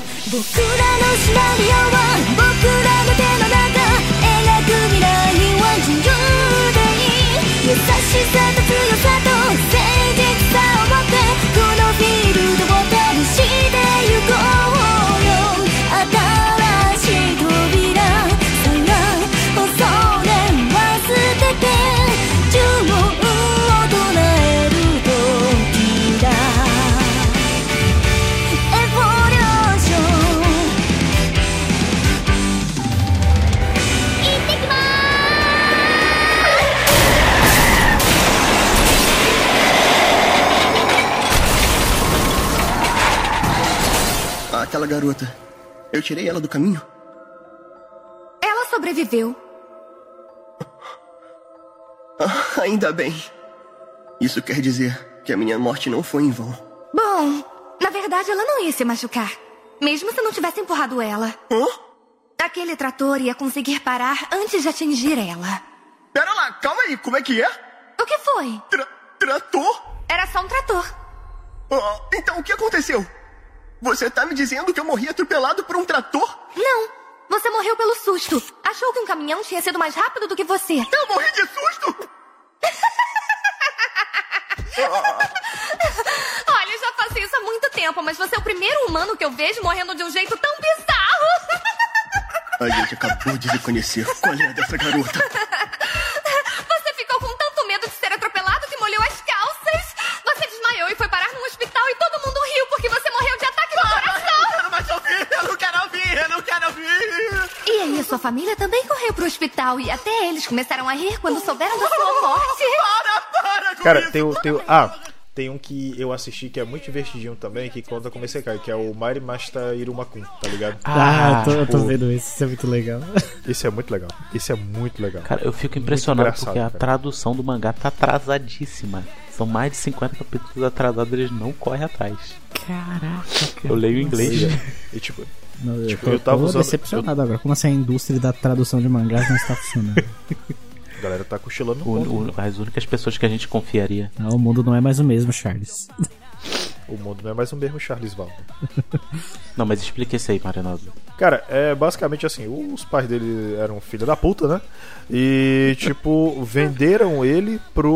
Aquela garota, eu tirei ela do caminho? Ela sobreviveu. Ainda bem. Isso quer dizer que a minha morte não foi em vão. Bom, na verdade ela não ia se machucar, mesmo se não tivesse empurrado ela. Aquele trator ia conseguir parar antes de atingir ela. Pera lá, calma aí, como é que é? O que foi? Trator? Era trator. Então o que aconteceu? Você tá me dizendo que eu morri atropelado por um trator? Não, você morreu pelo susto. Achou que um caminhão tinha sido mais rápido do que você. Eu morri de susto? Olha, eu já faço isso há muito tempo, mas você é o primeiro humano que eu vejo morrendo de um jeito tão bizarro. A gente acabou de me conhecer. Qual é dessa garota? Você ficou com tanto medo de ser atropelado que molhou as calças. Você desmaiou e foi parar num hospital e todo mundo riu porque você morreu de ataque no coração. Eu não quero mais ouvir, eu não quero ouvir, eu não quero ouvir. E aí a sua família também correu pro hospital e até eles começaram a rir quando souberam da sua morte. Para com Cara, isso. tem um que eu assisti que é muito divertidinho também, que quando eu comecei a cair, que é o Marimasta Irumakun, tá ligado? Eu tô vendo isso é muito legal. Esse é muito legal. Esse é muito legal. Cara, eu fico impressionado porque a tradução do mangá tá atrasadíssima. São mais de 50 capítulos atrasados, eles não correm atrás. Caraca, cara. Eu leio em inglês. E tipo, eu tava decepcionado agora. Como assim a indústria da tradução de mangás não está funcionando? A galera tá cochilando no ponto. As únicas pessoas que a gente confiaria. Não, o mundo não é mais o mesmo, Charles. O mundo não é mais o mesmo Charles Valdo. Não, mas explica isso aí, Marinaldo. Cara, é basicamente assim, os pais dele eram filho da puta, né? E tipo, venderam ele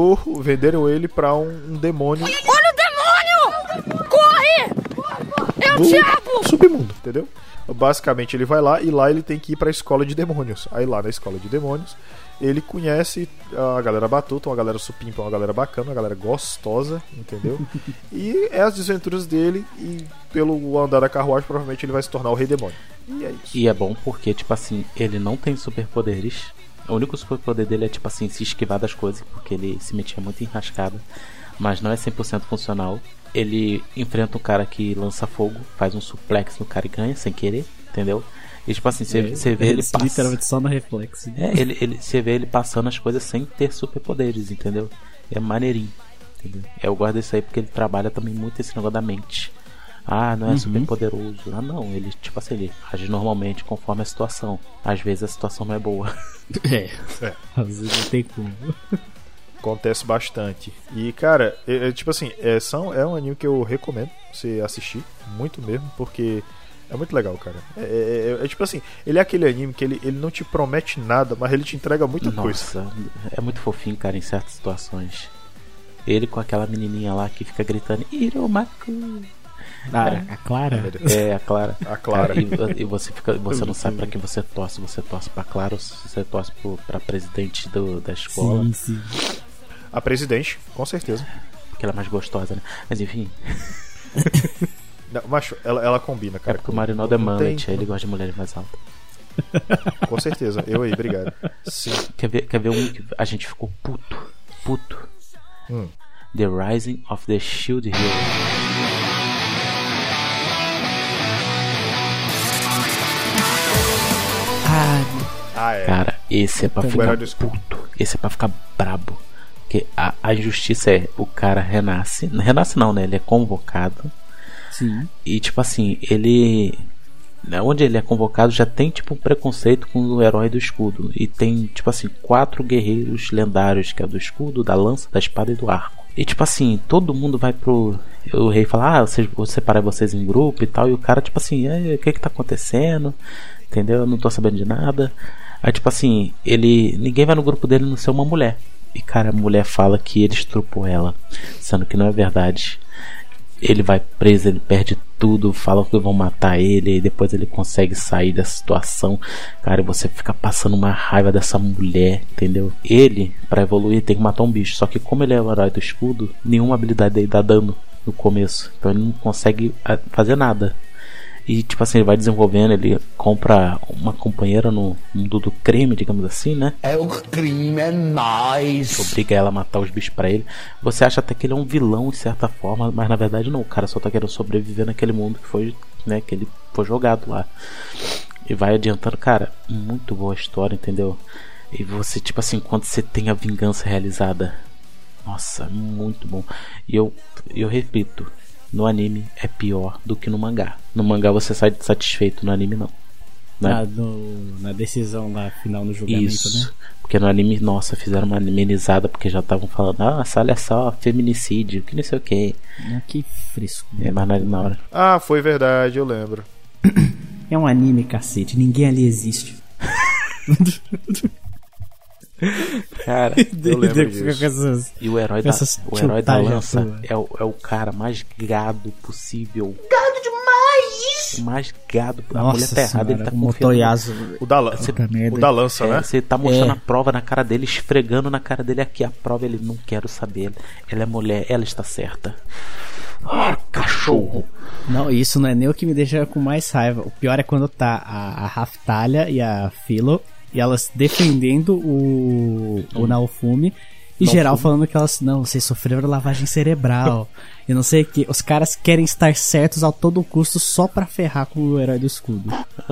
pra um demônio. Olha o demônio! Corre! É o diabo! Submundo, entendeu? Basicamente ele vai lá e lá ele tem que ir pra escola de demônios. Aí lá na escola de demônios ele conhece a galera batuta, uma galera supimpa, uma galera bacana, uma galera gostosa, entendeu? E é as desventuras dele e pelo andar da carruagem provavelmente ele vai se tornar o rei demônio. E é isso. E é bom porque, tipo assim, ele não tem superpoderes. O único superpoder dele é, tipo assim, se esquivar das coisas, porque ele se metia muito em rascada. Mas não é 100% funcional. Ele enfrenta um cara que lança fogo, faz um suplex no cara e ganha sem querer, entendeu? E tipo assim, você vê ele passando. Literalmente só no reflexo. Você vê ele passando as coisas sem ter superpoderes, entendeu? É maneirinho, entendeu? Eu gosto disso aí porque ele trabalha também muito esse negócio da mente. Ah, não é super poderoso. Ah, não, ele, tipo assim, ele age normalmente conforme a situação. Às vezes a situação não é boa. Às vezes não tem como. Acontece bastante. E cara, tipo assim, é um anime que eu recomendo você assistir, muito mesmo, porque é muito legal, cara. É tipo assim, ele é aquele anime que ele não te promete nada, mas ele te entrega muita coisa. É muito fofinho, cara, em certas situações. Ele com aquela menininha lá que fica gritando Iromaku. A Clara? É, a Clara. A Clara. Cara, e você não sabe pra quem você torce. Você torce pra Clara ou você torce pra presidente da escola. Sim. A presidente, com certeza. Porque ela é mais gostosa, né? Mas enfim. Não, macho, ela combina, cara. É porque o Marinaldo é mullet, aí ele gosta de mulheres mais altas. Com certeza, eu aí, obrigado. Sim. Quer ver um que a gente ficou puto? The Rising of the Shield Hero. Cara, esse é pra ficar puto. Esse é pra ficar brabo. Porque a injustiça é o cara renasce não, né? Ele é convocado. Sim. E tipo assim, ele, onde ele é convocado já tem tipo um preconceito com o herói do escudo. E tem tipo assim 4 guerreiros lendários, que é do escudo, da lança, da espada e do arco. E tipo assim, todo mundo vai pro... O rei fala, vou separar vocês em grupo e tal. E o cara tipo assim, o que tá acontecendo? Entendeu? Eu não tô sabendo de nada. Aí tipo assim, ninguém vai no grupo dele não ser uma mulher. E cara, a mulher fala que ele estrupou ela, sendo que não é verdade. Ele vai preso, ele perde tudo, falam que vão matar ele, e depois ele consegue sair da situação. Cara, você fica passando uma raiva dessa mulher, entendeu? Ele, pra evoluir, tem que matar um bicho. Só que como ele é o herói do escudo, nenhuma habilidade dele dá dano no começo. Então ele não consegue fazer nada. E tipo assim, ele vai desenvolvendo, ele compra uma companheira no mundo do crime, digamos assim, né? É o crime, é nice. Obriga ela a matar os bichos pra ele. Você acha até que ele é um vilão de certa forma, mas na verdade não, o cara só tá querendo sobreviver naquele mundo que foi, né, que ele foi jogado lá. E vai adiantando, cara, muito boa a história, entendeu? E você, tipo assim, quando você tem a vingança realizada, nossa, muito bom. E eu repito, no anime é pior do que no mangá. No mangá você sai satisfeito, no anime não. né? Na decisão lá final no julgamento, Isso. né? Porque no anime, nossa, fizeram uma amenizada porque já estavam falando, olha só, feminicídio, que não sei o que. Que fresco. Mas na hora. Ah, foi verdade, eu lembro. É um anime, cacete, ninguém ali existe. Cara, eu lembro disso. E o herói da lança é o cara mais gado possível. Gado demais! Mais gado. A Nossa mulher tá errada, ele tá o motoyazo. O da lança, né? Você tá mostrando a prova na cara dele, esfregando na cara dele aqui a prova, ele não quero saber. Ela é mulher, ela está certa. Cachorro. Não, isso não é nem o que me deixa com mais raiva. O pior é quando tá a Raftalia e a Philo e elas defendendo o Naofumi e geral falando que elas, não, vocês sofreram lavagem cerebral e não sei o que. Os caras querem estar certos a todo custo só pra ferrar com o herói do escudo.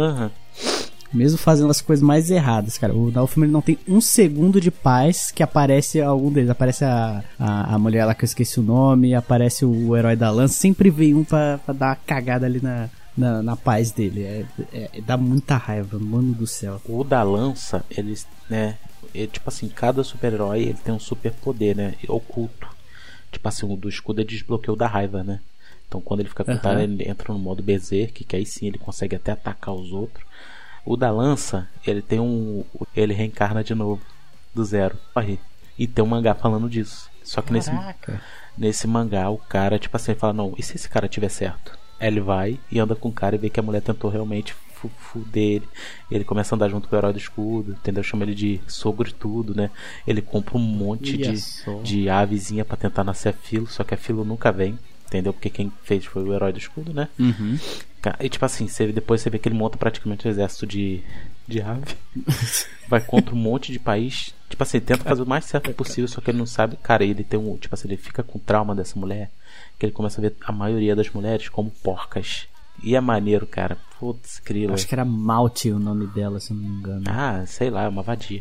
Mesmo fazendo as coisas mais erradas, cara. O Naofumi não tem um segundo de paz que aparece algum deles. Aparece a mulher lá que eu esqueci o nome, aparece o herói da lança. Sempre vem um pra dar uma cagada ali na paz dele. Dá muita raiva, mano do céu. O da lança, eles, né, tipo assim, cada super-herói ele tem um superpoder, né, oculto. Tipo assim, o do escudo é desbloqueio da raiva, né. Então quando ele fica com raiva, ele entra no modo Berserk, que aí sim ele consegue até atacar os outros. O da lança, ele tem ele reencarna de novo, do zero. E tem um mangá falando disso. Só que nesse mangá, o cara, tipo assim, ele fala, não, e se esse cara tiver certo? Aí ele vai e anda com o cara e vê que a mulher tentou realmente fuder ele. Ele começa a andar junto com o herói do escudo, entendeu? Chama ele de sogro e tudo, né? Ele compra um monte de avezinha pra tentar nascer a Philo, só que a Philo nunca vem, entendeu? Porque quem fez foi o herói do escudo, né? E tipo assim, depois você vê que ele monta praticamente um exército de ave. Vai contra um monte de país. Tipo assim, ele tenta fazer o mais certo possível, só que ele não sabe. Cara, ele tem tipo assim, ele fica com trauma dessa mulher, que ele começa a ver a maioria das mulheres como porcas. E é maneiro, cara. Putz, grila. Acho que era Malte o nome dela, se eu não me engano. Sei lá, é uma vadia.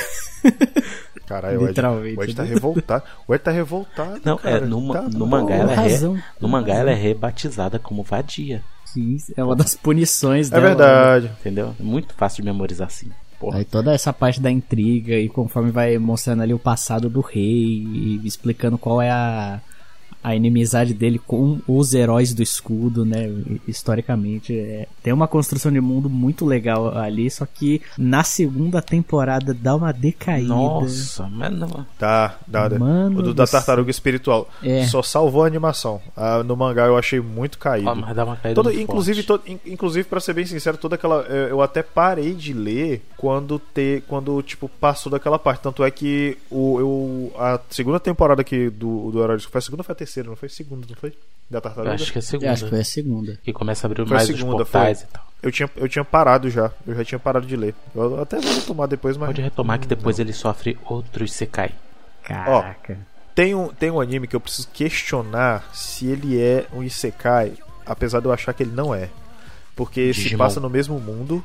Caralho, o Ed tá revoltado. O Ed tá revoltado. Não, cara. No mangá ela é rebatizada como vadia. Sim, é uma das punições dela. É verdade. Entendeu? É muito fácil de memorizar assim. Aí toda essa parte da intriga e conforme vai mostrando ali o passado do rei e explicando qual é a inimizade dele com os heróis do escudo, né? Historicamente, tem uma construção de mundo muito legal ali, só que na segunda temporada dá uma decaída. Nossa, mano. Dá. O da tartaruga espiritual. Só salvou a animação. No mangá eu achei muito caído. Mas dá uma caída inclusive, pra ser bem sincero, toda aquela. Eu até parei de ler quando tipo, passou daquela parte. Tanto é que a segunda temporada aqui do Herói do Escudo. Foi a segunda ou foi a terceira? Não foi a segunda, não foi? Da tartaruga? Acho que é a segunda. Acho que foi a segunda. Que começa a abrir mais os portais e tal. Eu tinha parado já. Eu já tinha parado de ler. Eu até vou retomar depois, mas. Pode retomar que depois ele sofre outro Isekai. Caraca. Tem um anime que eu preciso questionar se ele é um Isekai, apesar de eu achar que ele não é. Porque se passa no mesmo mundo.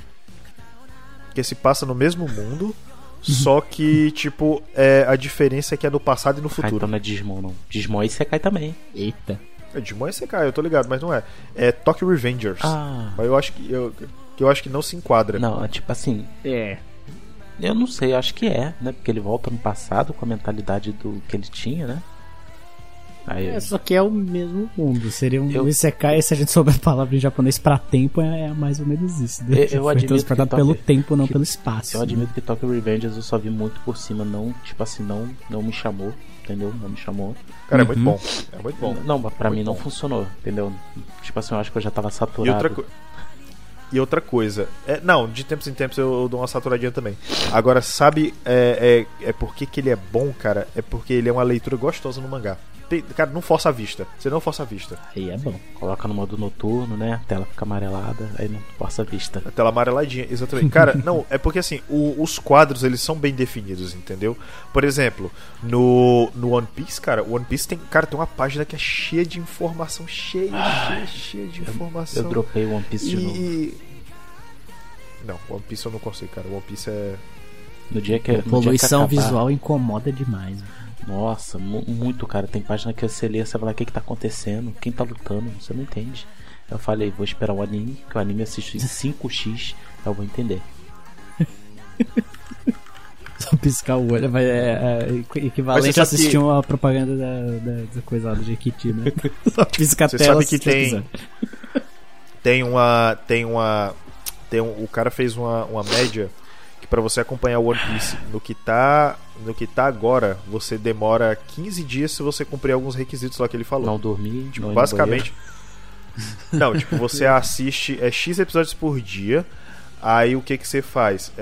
Só que, tipo, a diferença é que é no passado e no futuro. Então não é Digimon, não. Digimon é Isekai também. Eita. Digimon é Isekai, eu tô ligado, mas não é. É Tokyo Revengers. Mas eu acho que não se enquadra. Não, é tipo assim. Eu não sei, eu acho que né? Porque ele volta no passado com a mentalidade do que ele tinha, né? Aí, só que é o mesmo mundo. Seria um Isekai, se a gente souber a palavra em japonês pra tempo, é mais ou menos isso. Né? Eu admito transportado pelo tempo, não pelo espaço. Eu admito que Tokyo Revengers eu só vi muito por cima, não, tipo assim, não me chamou, entendeu? Não me chamou. Cara, é muito bom. É muito bom. Não, pra mim não funcionou, entendeu? Tipo assim, eu acho que eu já tava saturado. E outra coisa, não, de tempos em tempos eu dou uma saturadinha também. Agora, sabe, por que ele é bom, cara? É porque ele é uma leitura gostosa no mangá. Cara, não força a vista. Você não força a vista. Aí é bom. Coloca no modo noturno, né? A tela fica amarelada, aí não força a vista. A tela amareladinha, exatamente. Cara, não, é porque assim, os quadros, eles são bem definidos, entendeu? Por exemplo, no One Piece, cara, o One Piece tem uma página que é cheia de informação. Cheia de informação. Eu dropei o One Piece de novo. Não, One Piece eu não consigo, cara. O One Piece é... No dia que a poluição visual incomoda demais. Nossa, muito, cara. Tem página que você lê, você fala o que tá acontecendo, quem tá lutando, você não entende. Eu falei, vou esperar o anime, que o anime assiste em 5x, eu vou entender. Só piscar o olho é equivalente a assistir uma propaganda da coisa lá do Jequiti, né? Só pisca a tela. Você sabe que o cara fez uma média que pra você acompanhar o One Piece no que tá agora, você demora 15 dias se você cumprir alguns requisitos lá que ele falou. Não dormir, tipo, basicamente. Não, tipo, você assiste X episódios por dia. Aí o que você faz?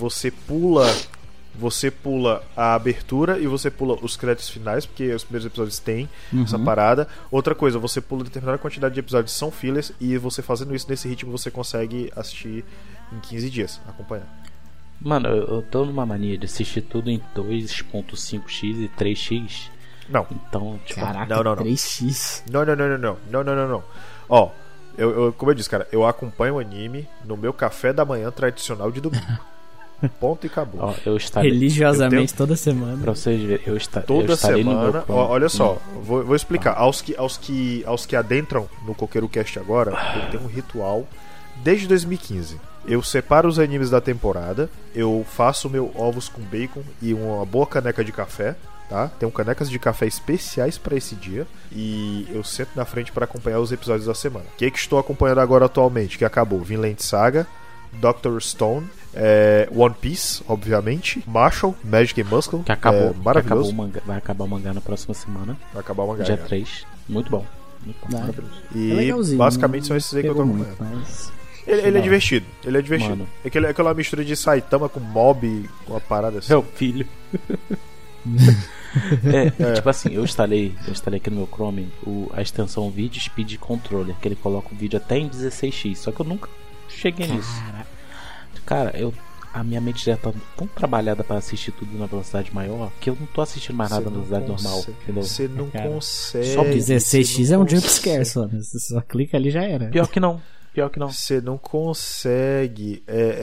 Você pula a abertura e você pula os créditos finais, porque os primeiros episódios têm essa parada. Outra coisa, você pula determinada quantidade de episódios que são fillers, e você fazendo isso nesse ritmo você consegue assistir em 15 dias, acompanhar. Mano, eu tô numa mania de assistir tudo em 2.5x e 3x. Não. Então, tipo, caraca, não. 3x. Não. Ó, como eu disse, cara, eu acompanho o anime no meu café da manhã tradicional de domingo. Ponto e acabou. Ó, eu estarei religiosamente toda semana. Pra vocês verem, toda estarei semana. No meu olha só, vou explicar. Aos que adentram no Coqueiro Cast agora, eu tenho um ritual desde 2015. Eu separo os animes da temporada, eu faço meu ovos com bacon e uma boa caneca de café, tá? Tenho canecas de café especiais pra esse dia, e eu sento na frente pra acompanhar os episódios da semana. O que estou acompanhando agora atualmente? Que acabou Vinland Saga, Dr. Stone, One Piece, obviamente, Marshall, Magic and Muscle, que acabou, maravilhoso. Vai acabar o mangá na próxima semana. Vai acabar o mangá dia 3. Muito bom. Maravilhoso. E basicamente são esses aí que eu tô acompanhando. Mas... Ele é divertido. Ele é divertido. Mano. É aquela mistura de Saitama com Mob, com uma parada assim. É o filho. Tipo assim, eu instalei aqui no meu Chrome a extensão Video Speed Controller, que ele coloca o vídeo até em 16x, só que eu nunca cheguei nisso. Cara, a minha mente já tá tão trabalhada pra assistir tudo na velocidade maior que eu não tô assistindo mais nada na velocidade normal, entendeu? Você não consegue. Só 16x é um jumpscare só, né? Você só clica ali e já era. Pior que não. Você não consegue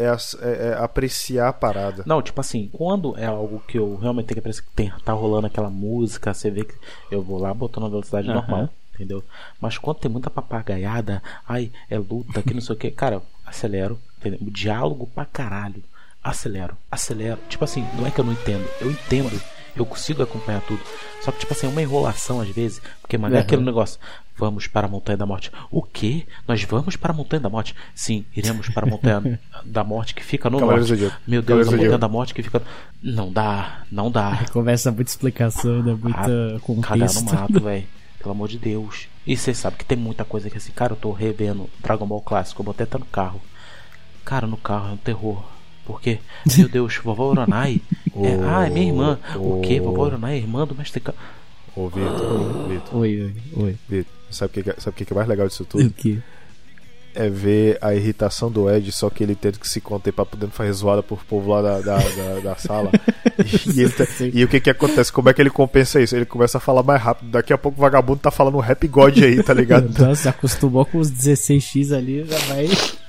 apreciar a parada. Não, tipo assim, quando é algo que eu realmente tenho que apreciar, tá rolando aquela música, você vê que eu vou lá botando a velocidade normal, entendeu? Mas quando tem muita papagaiada, é luta, que não sei o que, cara, acelero, entendeu? O diálogo pra caralho, acelero. Tipo assim, não é que eu não entendo, eu entendo. Eu consigo acompanhar tudo. Só que, tipo assim, é uma enrolação às vezes. Porque mangá é aquele negócio. Vamos para a Montanha da Morte. O quê? Nós vamos para a Montanha da Morte? Sim, iremos para a Montanha da Morte que fica no norte. Meu Deus, a Montanha da Morte que fica... Não dá. Conversa muita explicação, né? Muita contexto. Cagar no mato, velho. Pelo amor de Deus. E você sabe que tem muita coisa que assim... Cara, eu tô revendo Dragon Ball Clássico. Eu botei até no carro. Cara, no carro é um terror. Porque, meu Deus, vovó Uranai é minha irmã. O que? Vovó Uranai é irmã do mestre Kami. Ô, Vitor. Oi. Vitor, sabe o que é mais legal disso tudo? O quê? É ver a irritação do Ed, só que ele tendo que se conter pra poder fazer zoada por povo lá da sala. E o que acontece? Como é que ele compensa isso? Ele começa a falar mais rápido. Daqui a pouco o vagabundo tá falando um rap god aí, tá ligado? Nossa, acostumou com os 16x ali, já vai...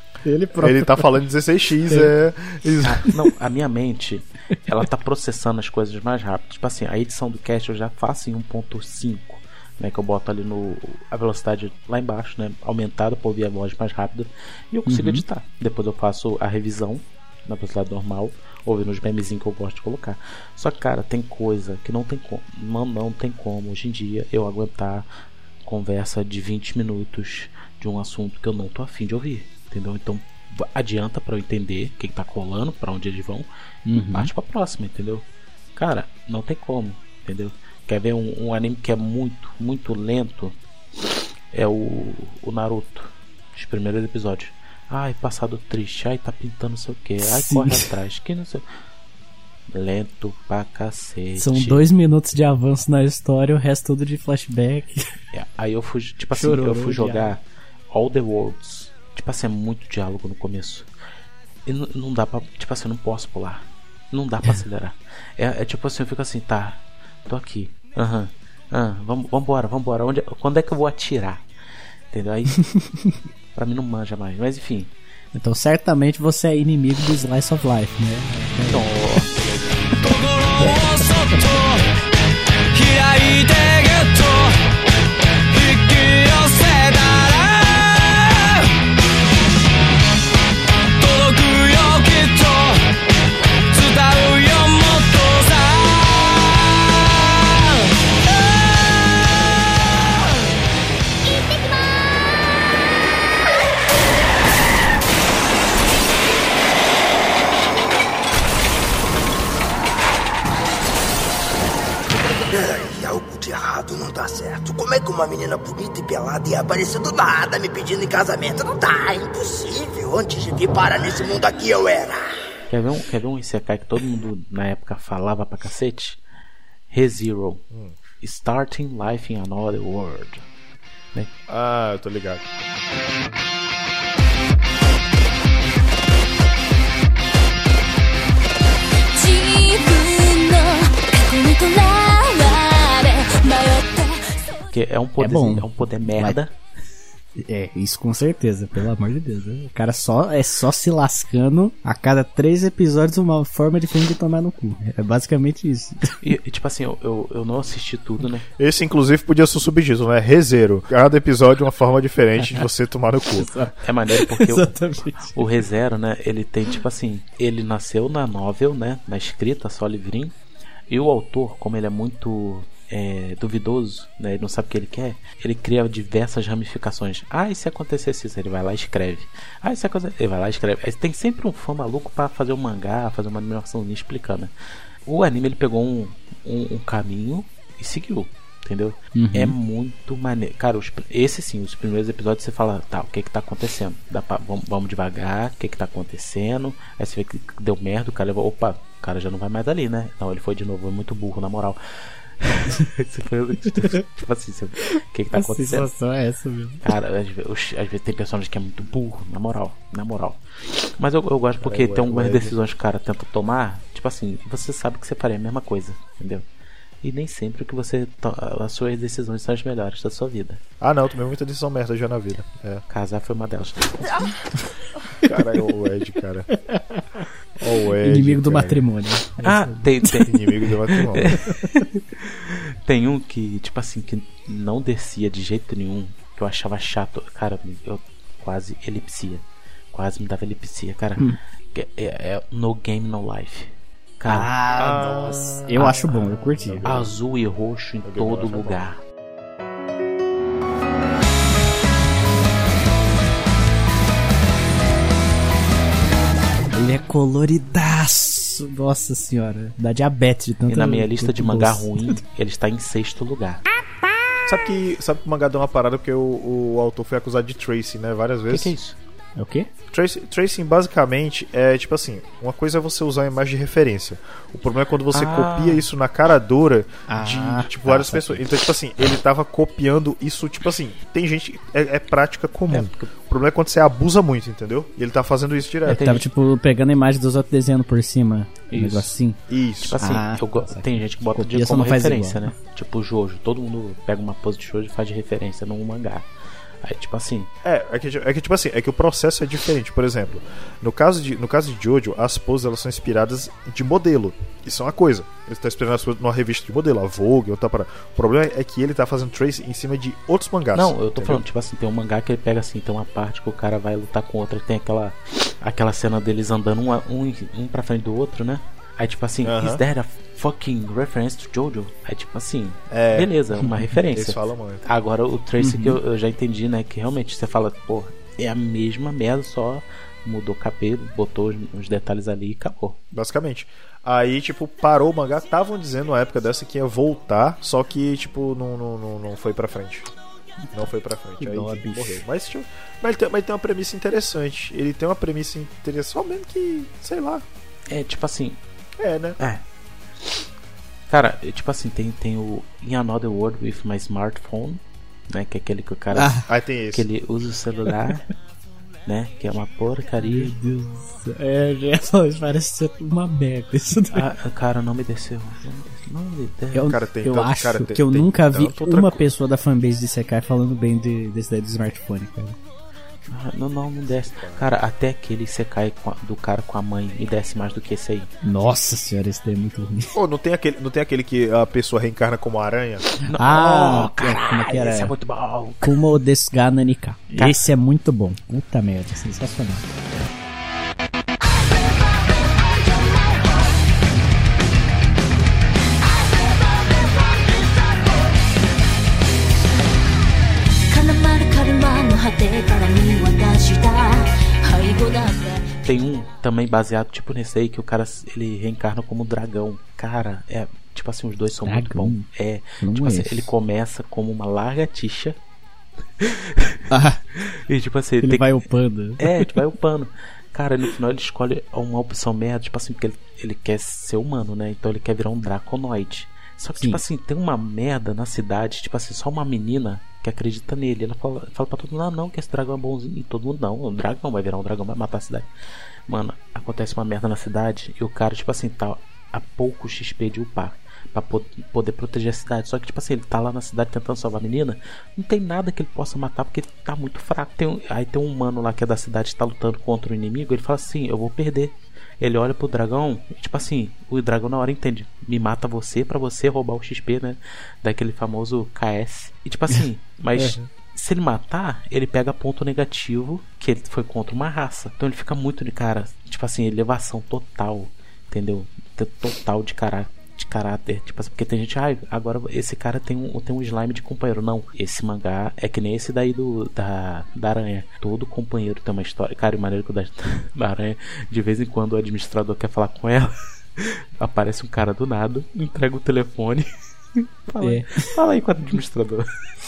Ele tá falando 16x, Não, a minha mente, ela tá processando as coisas mais rápido. Tipo assim, a edição do cast eu já faço em 1.5, né? Que eu boto ali a velocidade lá embaixo, né? Aumentada pra ouvir a voz mais rápida. E eu consigo editar. Depois eu faço a revisão na velocidade normal, ouvindo os memezinhos que eu gosto de colocar. Só que, cara, tem coisa que não tem como. Não tem como hoje em dia eu aguentar conversa de 20 minutos de um assunto que eu não tô afim de ouvir. Entendeu? Então adianta pra eu entender o que tá colando, pra onde eles vão, e parte pra próxima, entendeu? Cara, não tem como, entendeu? Quer ver um anime que é muito, muito lento? É o Naruto, os primeiros episódios. Passado triste, tá pintando não sei o que, corre atrás, que não sei. Lento pra cacete. São 2 minutos de avanço na história, o resto tudo de flashback. Aí eu fui, tipo assim, eu fui jogar All the Worlds. Tipo assim, é muito diálogo no começo. E não dá pra... Tipo assim, eu não posso pular. Não dá pra acelerar. É tipo assim, eu fico assim, tá, tô aqui. Vambora. Quando é que eu vou atirar? Entendeu? Aí, pra mim não manja mais. Mas enfim. Então certamente você é inimigo do Slice of Life, né? uma menina bonita e pelada e apareceu do nada me pedindo em casamento. Não dá, é impossível. Antes de vir parar nesse mundo aqui eu era. Quer ver um Isekai que todo mundo na época falava pra cacete? ReZero. Starting Life in Another World. Né? Ah, eu tô ligado. Que é um poder, é um poder merda. É, isso com certeza, pelo amor de Deus. Né? O cara só se lascando a cada 3 episódios uma forma diferente de tomar no cu. É basicamente isso. E tipo assim, eu não assisti tudo, né? Esse inclusive podia ser o subtítulo, né? ReZero. Cada episódio uma forma diferente de você tomar no cu. É maneiro porque o ReZero, né? Ele tem tipo assim, ele nasceu na novel, né? Na escrita, só livrinho. E o autor, como ele é muito duvidoso, né? Ele não sabe o que ele quer. Ele cria diversas ramificações. E se acontecesse isso? Ele vai lá e escreve. E se acontecer... Ele vai lá e escreve. Aí tem sempre um fã maluco pra fazer um mangá, fazer uma animação explicando. O anime ele pegou um caminho e seguiu, entendeu? É muito maneiro. Cara, os primeiros episódios você fala, tá, o que tá acontecendo? Vamos devagar, o que tá acontecendo? Aí você vê que deu merda, o cara levou, opa, o cara já não vai mais ali, né? Não, ele foi de novo, é muito burro, na moral. Tipo assim, o que tá acontecendo? A sensação é essa mesmo. Cara, às vezes tem personagem que é muito burro, na moral. Mas eu gosto porque tem algumas decisões que o cara tenta tomar. Tipo assim, você sabe que você faria a mesma coisa, entendeu? E nem sempre que as suas decisões são as melhores da sua vida. Não, tomei muita decisão merda já na vida. Casar foi uma delas. Caralho, o Ed, cara. O Ed, inimigo do matrimônio. Tem inimigo do matrimônio. Tem um que, tipo assim, que não descia de jeito nenhum, que eu achava chato. Cara, eu quase elipsia. Quase me dava elipsia, cara. É No Game, No Life. Cara, nossa. Eu acho bom, eu curti. Azul e roxo em todo lugar. Ele é coloridaço. Nossa senhora. Dá diabetes de tanto. E na minha lista de mangá ruim, ele está em 6º lugar. Sabe que o mangá deu uma parada porque o autor foi acusado de tracing, né? Várias vezes. O que é isso? É o quê? Tracing basicamente é tipo assim, uma coisa é você usar a imagem de referência. O problema é quando você copia isso na cara dura de tipo várias pessoas. Então tipo assim, ele tava copiando isso, tipo assim, tem gente, é prática comum. O problema é quando você abusa muito, entendeu? E ele tá fazendo isso direto. Ele tava tipo pegando a imagem dos outros desenhando por cima. Um negócio assim. Isso. Tipo assim, tem gente que bota como referência, né? Tipo o Jojo, todo mundo pega uma pose de Jojo e faz de referência num mangá. Aí, tipo assim. É que tipo assim, é que o processo é diferente. Por exemplo, no caso de Jojo, as poses elas são inspiradas de modelo. Isso é uma coisa. Ele está inspirando as coisas numa revista de modelo, a Vogue, outra para. O problema é que ele tá fazendo trace em cima de outros mangás. Não, eu tô falando, tipo assim, tem um mangá que ele pega assim, tem uma parte que o cara vai lutar com outra, tem aquela cena deles andando um pra frente do outro, né? Aí tipo assim, is that a fucking reference to Jojo? Aí tipo assim, beleza, uma referência. Eles falam muito. Agora o trace que eu já entendi, né? Que realmente você fala, pô, é a mesma merda, só mudou o cabelo, botou uns detalhes ali e acabou. Basicamente. Aí, tipo, parou o mangá. Estavam dizendo na época dessa que ia voltar, só que, tipo, não foi pra frente. Não foi pra frente. Aí morreu. Mas ele tem uma premissa interessante. Ele tem uma premissa interessante, só mesmo que, sei lá. É, tipo assim. Né? Cara, tipo assim, tem o In Another World with My Smartphone, né? Que é aquele que o cara. Tem esse. Que ele usa o celular, né? Que é uma porcaria. Meu Deus. Parece ser uma merda isso daí. Cara, não me desceu. Não me desceu. Eu acho que eu nunca vi uma pessoa da fanbase de Isekai falando bem desse daí do smartphone, cara. Não desce. Cara, até aquele Isekai do cara com a mãe me desce mais do que esse aí. Nossa senhora, esse daí é muito ruim. Não tem aquele que a pessoa reencarna como aranha? Cara, como é que era? Esse é muito bom. Kumo desu ga nanika. Esse é muito bom. Puta merda, sensacional. Tem um também baseado tipo nesse aí que o cara ele reencarna como dragão. Cara, Tipo assim, os dois são muito bons. Tipo assim, ele começa como uma lagartixa. E tipo assim, ele vai upando. Tipo, vai upando. Cara, no final ele escolhe uma opção merda, tipo assim, porque ele quer ser humano, né? Então ele quer virar um draconoide. Só que, tipo assim, tem uma merda na cidade, tipo assim, só uma menina que acredita nele. Ela fala pra todo mundo, não, que esse dragão é bonzinho. E todo mundo, não, o dragão vai virar um dragão, vai matar a cidade. Mano, acontece uma merda na cidade e o cara, tipo assim, tá a pouco XP de upar pra poder proteger a cidade. Só que, tipo assim, ele tá lá na cidade tentando salvar a menina. Não tem nada que ele possa matar porque ele tá muito fraco. Aí tem um mano lá que é da cidade que tá lutando contra o inimigo. Ele fala assim, eu vou perder. Ele olha pro dragão, tipo assim, o dragão na hora entende, me mata você pra você roubar o XP, né? Daquele famoso KS. E tipo assim, mas se ele matar, ele pega ponto negativo, que ele foi contra uma raça. Então ele fica muito de cara, tipo assim, elevação total, entendeu? Total de caráter, tipo assim, porque tem gente, agora esse cara tem um slime de companheiro. Não, esse mangá é que nem esse daí da aranha. Todo companheiro tem uma história. Cara, o maneiro que da aranha, de vez em quando o administrador quer falar com ela, aparece um cara do nada, entrega o telefone. Fala aí com o administrador.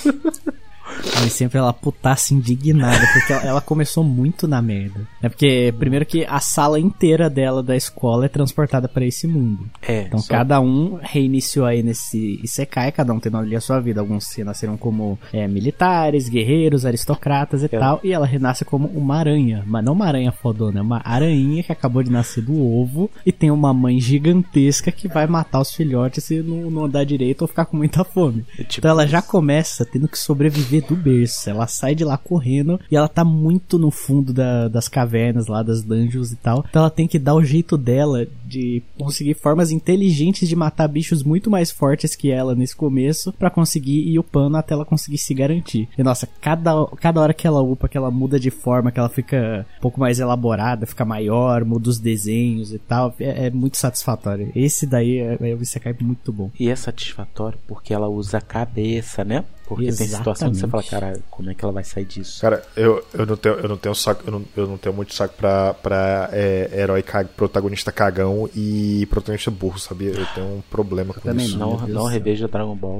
E sempre ela putasse indignada, porque ela começou muito na merda. É porque, primeiro que a sala inteira dela da escola é transportada pra esse mundo. Então cada um reiniciou aí nesse Isekai, cada um tendo ali a sua vida. Alguns se nasceram como militares, guerreiros, aristocratas e tal. E ela renasce como uma aranha. Mas não uma aranha fodona, é uma aranha que acabou de nascer do ovo e tem uma mãe gigantesca que vai matar os filhotes se não andar direito ou ficar com muita fome. Então ela já começa tendo que sobreviver do berço. Ela sai de lá correndo e ela tá muito no fundo das cavernas lá, das dungeons e tal. Então ela tem que dar o jeito dela de conseguir formas inteligentes de matar bichos muito mais fortes que ela nesse começo pra conseguir ir upando até ela conseguir se garantir. E nossa, cada hora que ela upa, que ela muda de forma, que ela fica um pouco mais elaborada, fica maior, muda os desenhos e tal, é muito satisfatório. Esse daí é um Isekai muito bom. E é satisfatório porque ela usa a cabeça, né? Porque tem situação que você fala, cara, como é que ela vai sair disso? Cara, eu não tenho saco, eu não tenho muito saco pra herói protagonista cagão e protagonista burro, sabia? Eu tenho um problema com isso. Não reveja Dragon Ball.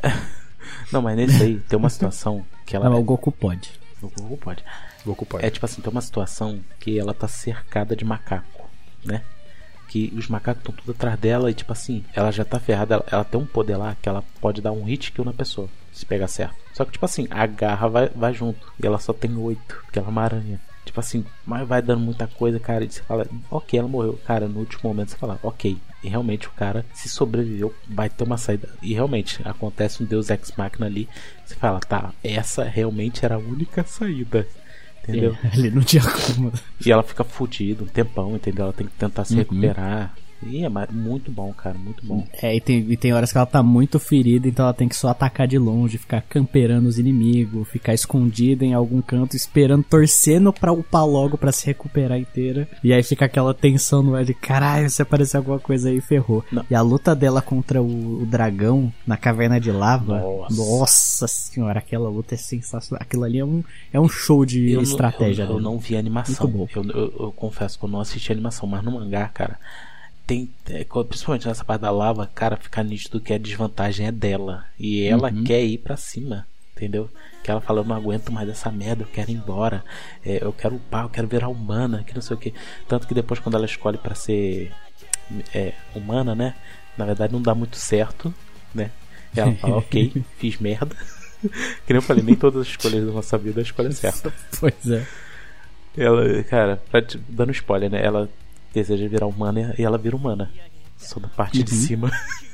Não, mas nesse aí tem uma situação que ela... Não, o Goku pode. O Goku pode. É tipo assim, tem uma situação que ela tá cercada de macaco, né? Que os macacos estão tudo atrás dela e tipo assim, ela já tá ferrada, ela tem um poder lá que ela pode dar um hit kill na pessoa, se pegar certo. Só que tipo assim, a garra vai junto e ela só tem 8, porque ela é uma aranha. Tipo assim, mas vai dando muita coisa, cara, e você fala, ok, ela morreu. Cara, no último momento você fala, ok, e realmente o cara, se sobreviveu, vai ter uma saída. E realmente, acontece um Deus Ex Machina ali, você fala, tá, essa realmente era a única saída. Entendeu? Ele não tinha como. E ela fica fodida um tempão, entendeu? Ela tem que tentar se recuperar. E é muito bom, cara, muito bom. E tem horas que ela tá muito ferida, então ela tem que só atacar de longe, ficar camperando os inimigos, ficar escondida em algum canto, esperando, torcendo pra upar logo pra se recuperar inteira. E aí fica aquela tensão no ar de caralho, se aparecer alguma coisa aí, ferrou. Não. E a luta dela contra o dragão na caverna de lava, nossa senhora, aquela luta é sensacional. Aquilo ali é um show de estratégia. Eu não vi a animação. Eu confesso que eu não assisti a animação, mas no mangá, cara, principalmente nessa parte da lava, cara, fica nítido que a desvantagem é dela. E ela quer ir pra cima, entendeu? Que ela fala, eu não aguento mais dessa merda, eu quero ir embora, eu quero upar, eu quero virar humana, que não sei o que. Tanto que depois quando ela escolhe pra ser humana, né, na verdade não dá muito certo, né? E ela fala, ok, fiz merda. Que nem eu falei, nem todas as escolhas da nossa vida a escolha é certa. Pois é. Ela, cara, dando spoiler, né, ela deseja virar humana e ela vira humana. Só da parte de cima.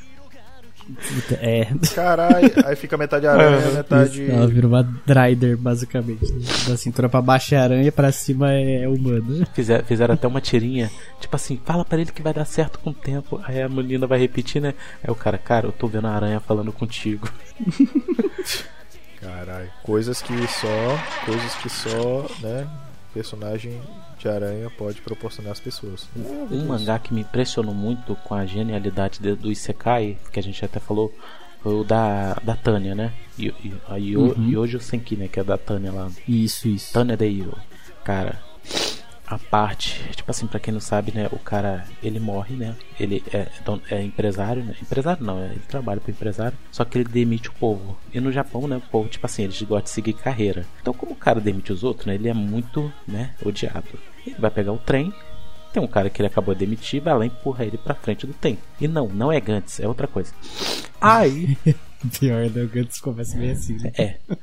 Caralho, aí fica metade aranha, metade... Ela vira uma Drider, basicamente. Da cintura pra baixo é aranha, pra cima é humana. Fizeram até uma tirinha, tipo assim, fala pra ele que vai dar certo com o tempo. Aí a menina vai repetir, né? Aí o cara, eu tô vendo a aranha falando contigo. Caralho, coisas que só, né, personagem de aranha pode proporcionar às pessoas. Um mangá que me impressionou muito com a genialidade do Isekai, que a gente até falou, foi o da Tânia, né? E hoje o Senki, né? Que é da Tânia lá. Isso. Tânia da Hero. Cara, a parte, tipo assim, pra quem não sabe, né, o cara, ele morre, né, ele é empresário, né, empresário não, ele trabalha pro empresário, só que ele demite o povo, e no Japão, né, o povo, tipo assim, eles gostam de seguir carreira, então como o cara demite os outros, né, ele é muito, né, odiado, ele vai pegar o trem, tem um cara que ele acabou de demitir, vai lá e empurra ele pra frente do trem, e não é Gantz, é outra coisa, aí... Pior, né, o Gantz começa meio assim, né?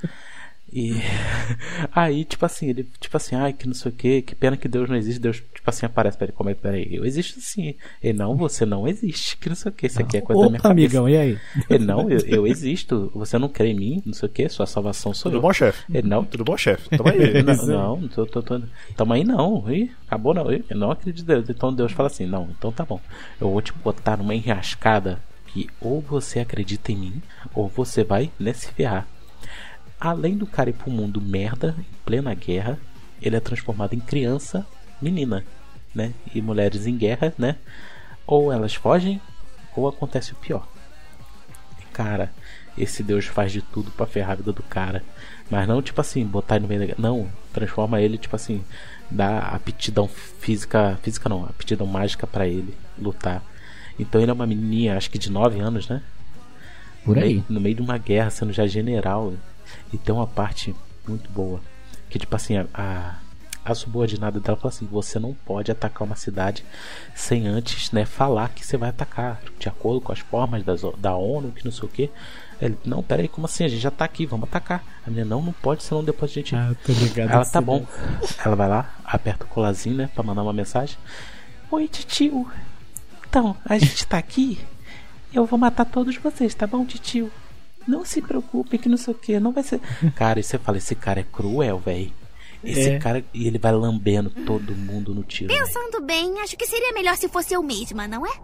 E aí, tipo assim, ele, tipo assim, ai, que não sei o que pena que Deus não existe. Deus, tipo assim, aparece pra ele, como é que, peraí, eu existo sim. Ele, não, você não existe, que não sei o que, isso aqui é coisa da minha cabeça. Amigão, e aí? Ele, não, eu existo, você não crê em mim, não sei o que, sua salvação sou eu. Tudo bom, chefe? Ele, não. Tudo bom, chefe? Tamo aí. Não, tamo aí não, ih, acabou não, eu não acredito em Deus. Então Deus fala assim, não, então tá bom, eu vou te botar numa enrascada que ou você acredita em mim, ou você vai, né, se ferrar. Além do cara ir pro mundo merda, em plena guerra, ele é transformado em criança, menina, né? E mulheres em guerra, né? Ou elas fogem, ou acontece o pior. Cara, esse Deus faz de tudo pra ferrar a vida do cara. Mas não, tipo assim, botar ele no meio da guerra. Não, transforma ele, tipo assim, dá aptidão física não, aptidão mágica pra ele lutar. Então ele é uma menininha, acho que de 9 anos, né? Por aí. No meio de uma guerra, sendo já general. E tem uma parte muito boa, que tipo assim, a subordinada dela fala assim, você não pode atacar uma cidade sem antes, né, falar que você vai atacar, de acordo com as formas da ONU, que não sei o que. Ele, não, peraí, como assim? A gente já tá aqui, vamos atacar. A menina, não pode, senão depois a gente... tô ligado. Ela, tá bom. Ela vai lá, aperta o colarzinho, né, pra mandar uma mensagem. Oi, titio. Então, a gente tá aqui, eu vou matar todos vocês, tá bom, titio? Não se preocupe que não sei o que, não vai ser... Cara, e você fala, esse cara é cruel, velho. Esse cara, e ele vai lambendo todo mundo no tiro. Pensando bem, acho que seria melhor se fosse eu mesma, não é?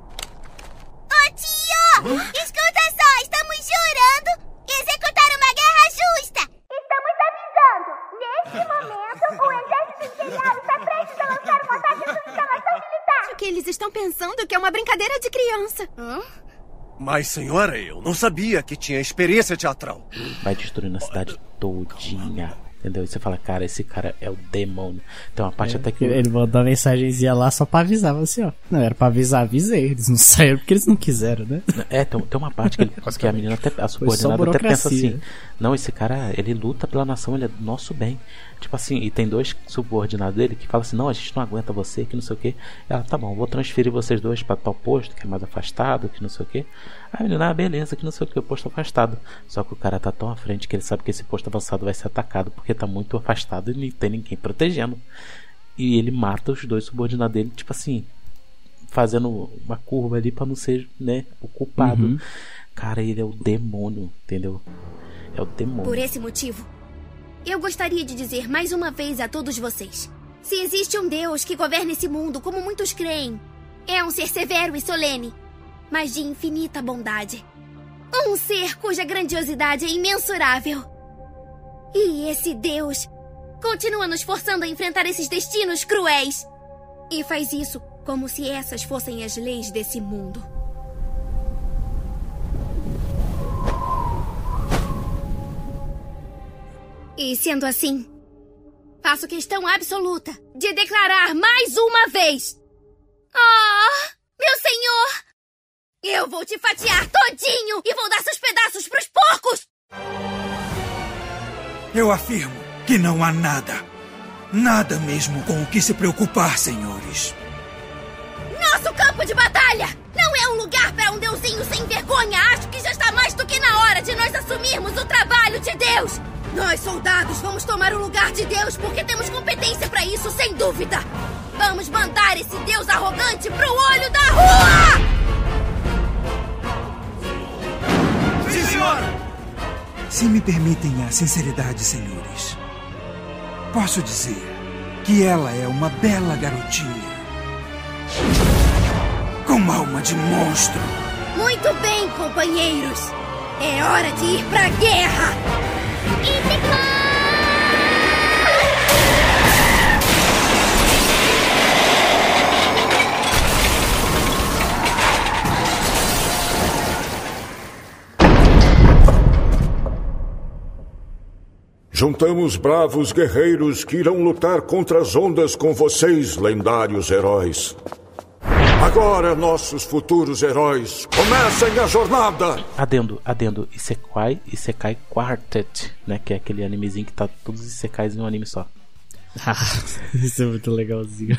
Ô tio! Escuta só, estamos jurando executar uma guerra justa! Estamos avisando! Neste momento, o exército imperial está prestes a lançar um ataque à sua instalação militar! Acho que eles estão pensando que é uma brincadeira de criança. Mas, senhora, eu não sabia que tinha experiência teatral. Vai destruindo a cidade todinha. Entendeu? E você fala, cara, esse cara é o demônio. Tem uma parte até que... Ele mandou uma mensagenzinha lá só pra avisar, assim, ó. Não, era pra avisar, avisei. Eles não saíram porque eles não quiseram, né? Tem uma parte que a menina até, a subordinada até pensa assim, não, esse cara, ele luta pela nação, ele é do nosso bem. Tipo assim, e tem 2 subordinados dele que falam assim, não, a gente não aguenta você, que não sei o que. Ela, tá bom, vou transferir vocês 2 pra tal posto, que é mais afastado, que não sei o que. Aí a menina, beleza, que não sei o que, o posto afastado. Só que o cara tá tão à frente que ele sabe que esse posto avançado vai ser atacado, porque tá muito afastado e não tem ninguém protegendo. E ele mata os 2 subordinados dele, tipo assim, fazendo uma curva ali pra não ser, né, o culpado. Cara, ele é o demônio, entendeu? É o demônio. Por esse motivo, eu gostaria de dizer mais uma vez a todos vocês: se existe um Deus que governa esse mundo, como muitos creem, é um ser severo e solene, mas de infinita bondade. Um ser cuja grandiosidade é imensurável. E esse Deus continua nos forçando a enfrentar esses destinos cruéis. E faz isso como se essas fossem as leis desse mundo. E sendo assim, faço questão absoluta de declarar mais uma vez: meu senhor, eu vou te fatiar todinho e vou dar seus pedaços pros porcos! Eu afirmo que não há nada mesmo com o que se preocupar, senhores. Nosso campo de batalha não é um lugar para um deusinho sem vergonha. Acho que já está mais do que na hora de nós assumirmos o trabalho de Deus. Nós, soldados, vamos tomar o lugar de Deus porque temos competência para isso, sem dúvida. Vamos mandar esse Deus arrogante pro olho da rua! Sim, senhora! Se me permitem a sinceridade, senhores, posso dizer que ela é uma bela garotinha com alma de monstro. Muito bem, companheiros. É hora de ir pra guerra! Juntamos bravos guerreiros que irão lutar contra as ondas com vocês, lendários heróis. Agora, nossos futuros heróis, comecem a jornada! Adendo, Isekai Quartet, né? Que é aquele animezinho que tá todos os Isekais em um anime só. Isso é muito legalzinho.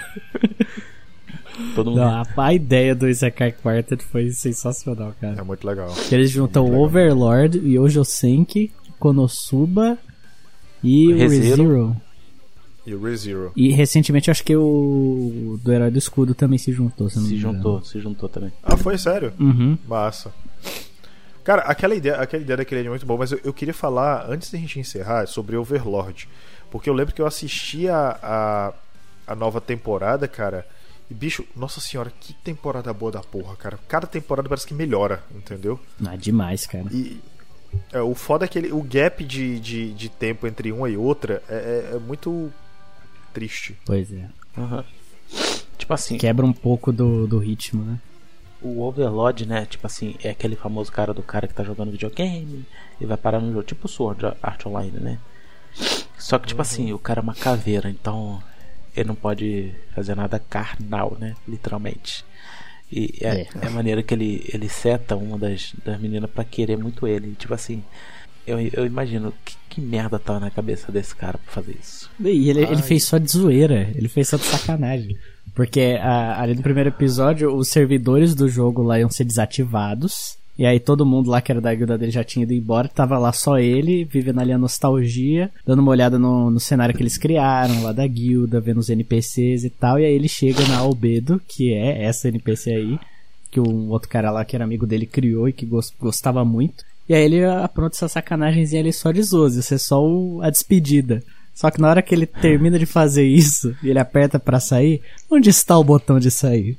Todo mundo... Não, a ideia do Isekai Quartet foi sensacional, cara. É muito legal. Eles juntam o Overlord, Yojo Senki, Konosuba e o ReZero. E o ReZero. E recentemente eu acho que o do Herói do Escudo também se juntou. Se juntou também. Ah, foi sério? Uhum. Massa. Cara, aquela ideia daquele anime é muito boa, mas eu queria falar, antes da gente encerrar, sobre Overlord. Porque eu lembro que eu assisti a nova temporada, cara. E, bicho, nossa senhora, que temporada boa da porra, cara. Cada temporada parece que melhora, entendeu? Ah, demais, cara. E o foda é que o gap de tempo entre uma e outra é muito triste. Pois é. Uhum. Tipo assim, quebra um pouco do ritmo, né? O Overlord, né? Tipo assim, é aquele famoso cara que tá jogando videogame e vai parar no jogo, tipo o Sword Art Online, né? Só que, tipo assim, o cara é uma caveira, então ele não pode fazer nada carnal, né? Literalmente. E é a maneira que ele seta uma das meninas pra querer muito ele. Tipo assim, eu imagino que merda tava na cabeça desse cara pra fazer isso. E ele fez só de zoeira, ele fez só de sacanagem. Porque ali no primeiro episódio, os servidores do jogo lá iam ser desativados. E aí todo mundo lá que era da guilda dele já tinha ido embora. Tava lá só ele, vivendo ali a nostalgia, dando uma olhada no cenário que eles criaram lá da guilda, vendo os NPCs e tal. E aí ele chega na Albedo, que é essa NPC aí, que um outro cara lá que era amigo dele criou e que gostava muito. E aí ele apronta essa sacanagemzinha ali só de zozo, isso é só a despedida. Só que na hora que ele termina de fazer isso e ele aperta pra sair, onde está o botão de sair?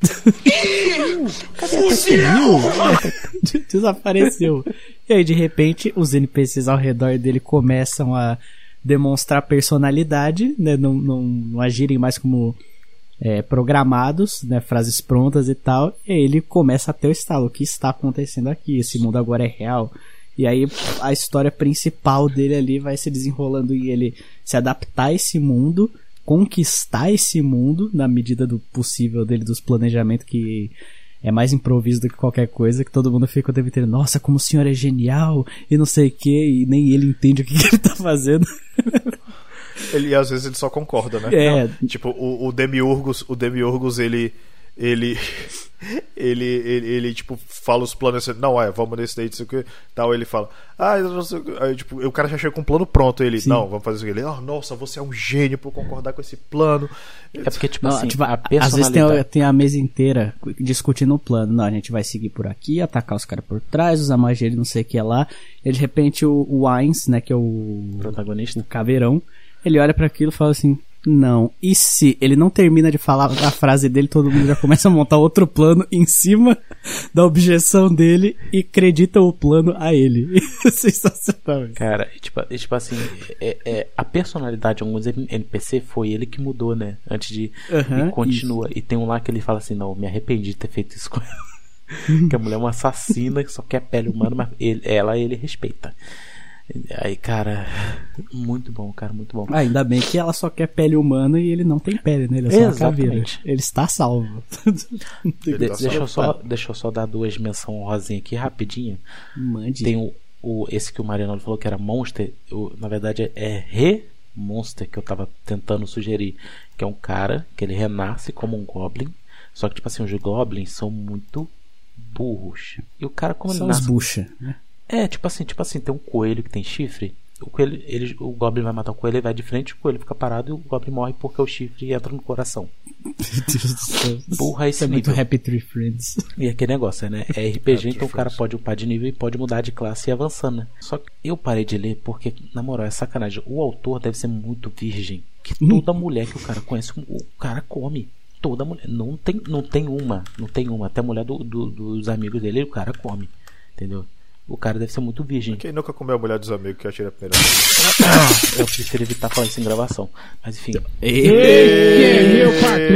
Cadê? Sumiu? Desapareceu. E aí de repente os NPCs ao redor dele começam a demonstrar personalidade, né? Não agirem mais como programados, né? Frases prontas e tal. E aí ele começa a ter o estalo. O que está acontecendo aqui? Esse mundo agora é real. E aí a história principal dele ali vai se desenrolando em ele se adaptar a esse mundo, conquistar esse mundo na medida do possível dele, dos planejamentos, que é mais improviso do que qualquer coisa, que todo mundo fica o tempo inteiro, nossa, como o senhor é genial, e não sei o que, e nem ele entende o que ele tá fazendo. Às vezes ele só concorda, né? Não, tipo, o Demiurgos, ele tipo fala os planos assim, não, vamos nesse daí, isso aqui, tal, ele fala, eu não sei, aí, tipo, o cara já chega com um plano pronto, ele, sim, não, vamos fazer isso aqui, ele, nossa, você é um gênio por concordar com esse plano. É porque, tipo, não, assim, tipo, a personalidade... às vezes tem a mesa inteira discutindo o plano, não, a gente vai seguir por aqui, atacar os caras por trás, usar magia de não sei o que lá, e de repente o Ainz, né, que é o protagonista, o caveirão, ele olha pra aquilo e fala assim, não, e se ele não termina de falar a frase dele, todo mundo já começa a montar outro plano em cima da objeção dele e acredita o plano a ele. Sensacional. Cara, tipo assim, a personalidade de alguns NPC foi ele que mudou, né? Antes de e continua. Isso. E tem um lá que ele fala assim, não, me arrependi de ter feito isso com ela. Que a mulher é uma assassina que só quer pele humana, mas ele respeita. Aí, cara, muito bom, cara, muito bom. Ainda bem que ela só quer pele humana e ele não tem pele, né? Ele é só uma caveira. Ele está salvo. Deixa eu só dar duas menções honrosinhas aqui, rapidinho. Mande. Tem esse que o Mariano falou que era Monster. Na verdade é Re-Monster que eu tava tentando sugerir. Que é um cara que ele renasce como um Goblin. Só que, tipo assim, os Goblins são muito burros. E o cara, como são ele nasce... os bucha, né? Tipo assim, tem um coelho que tem chifre. O Goblin vai matar o coelho, ele vai de frente, o coelho fica parado e o Goblin morre porque o chifre entra no coração. Meu Deus do céu. Burra esse nível. É muito Happy Tree Friends. E aquele negócio, né? É RPG, então o cara pode upar de nível e pode mudar de classe e ir avançando, né? Só que eu parei de ler porque, na moral, é sacanagem. O autor deve ser muito virgem. Que toda mulher que o cara conhece, o cara come. Toda mulher. Não tem uma. Até a mulher dos amigos dele, o cara come. Entendeu? O cara deve ser muito virgem. Quem nunca comeu a mulher dos amigos que atira a primeira? Eu prefiro evitar falar isso em gravação. Mas enfim. Meu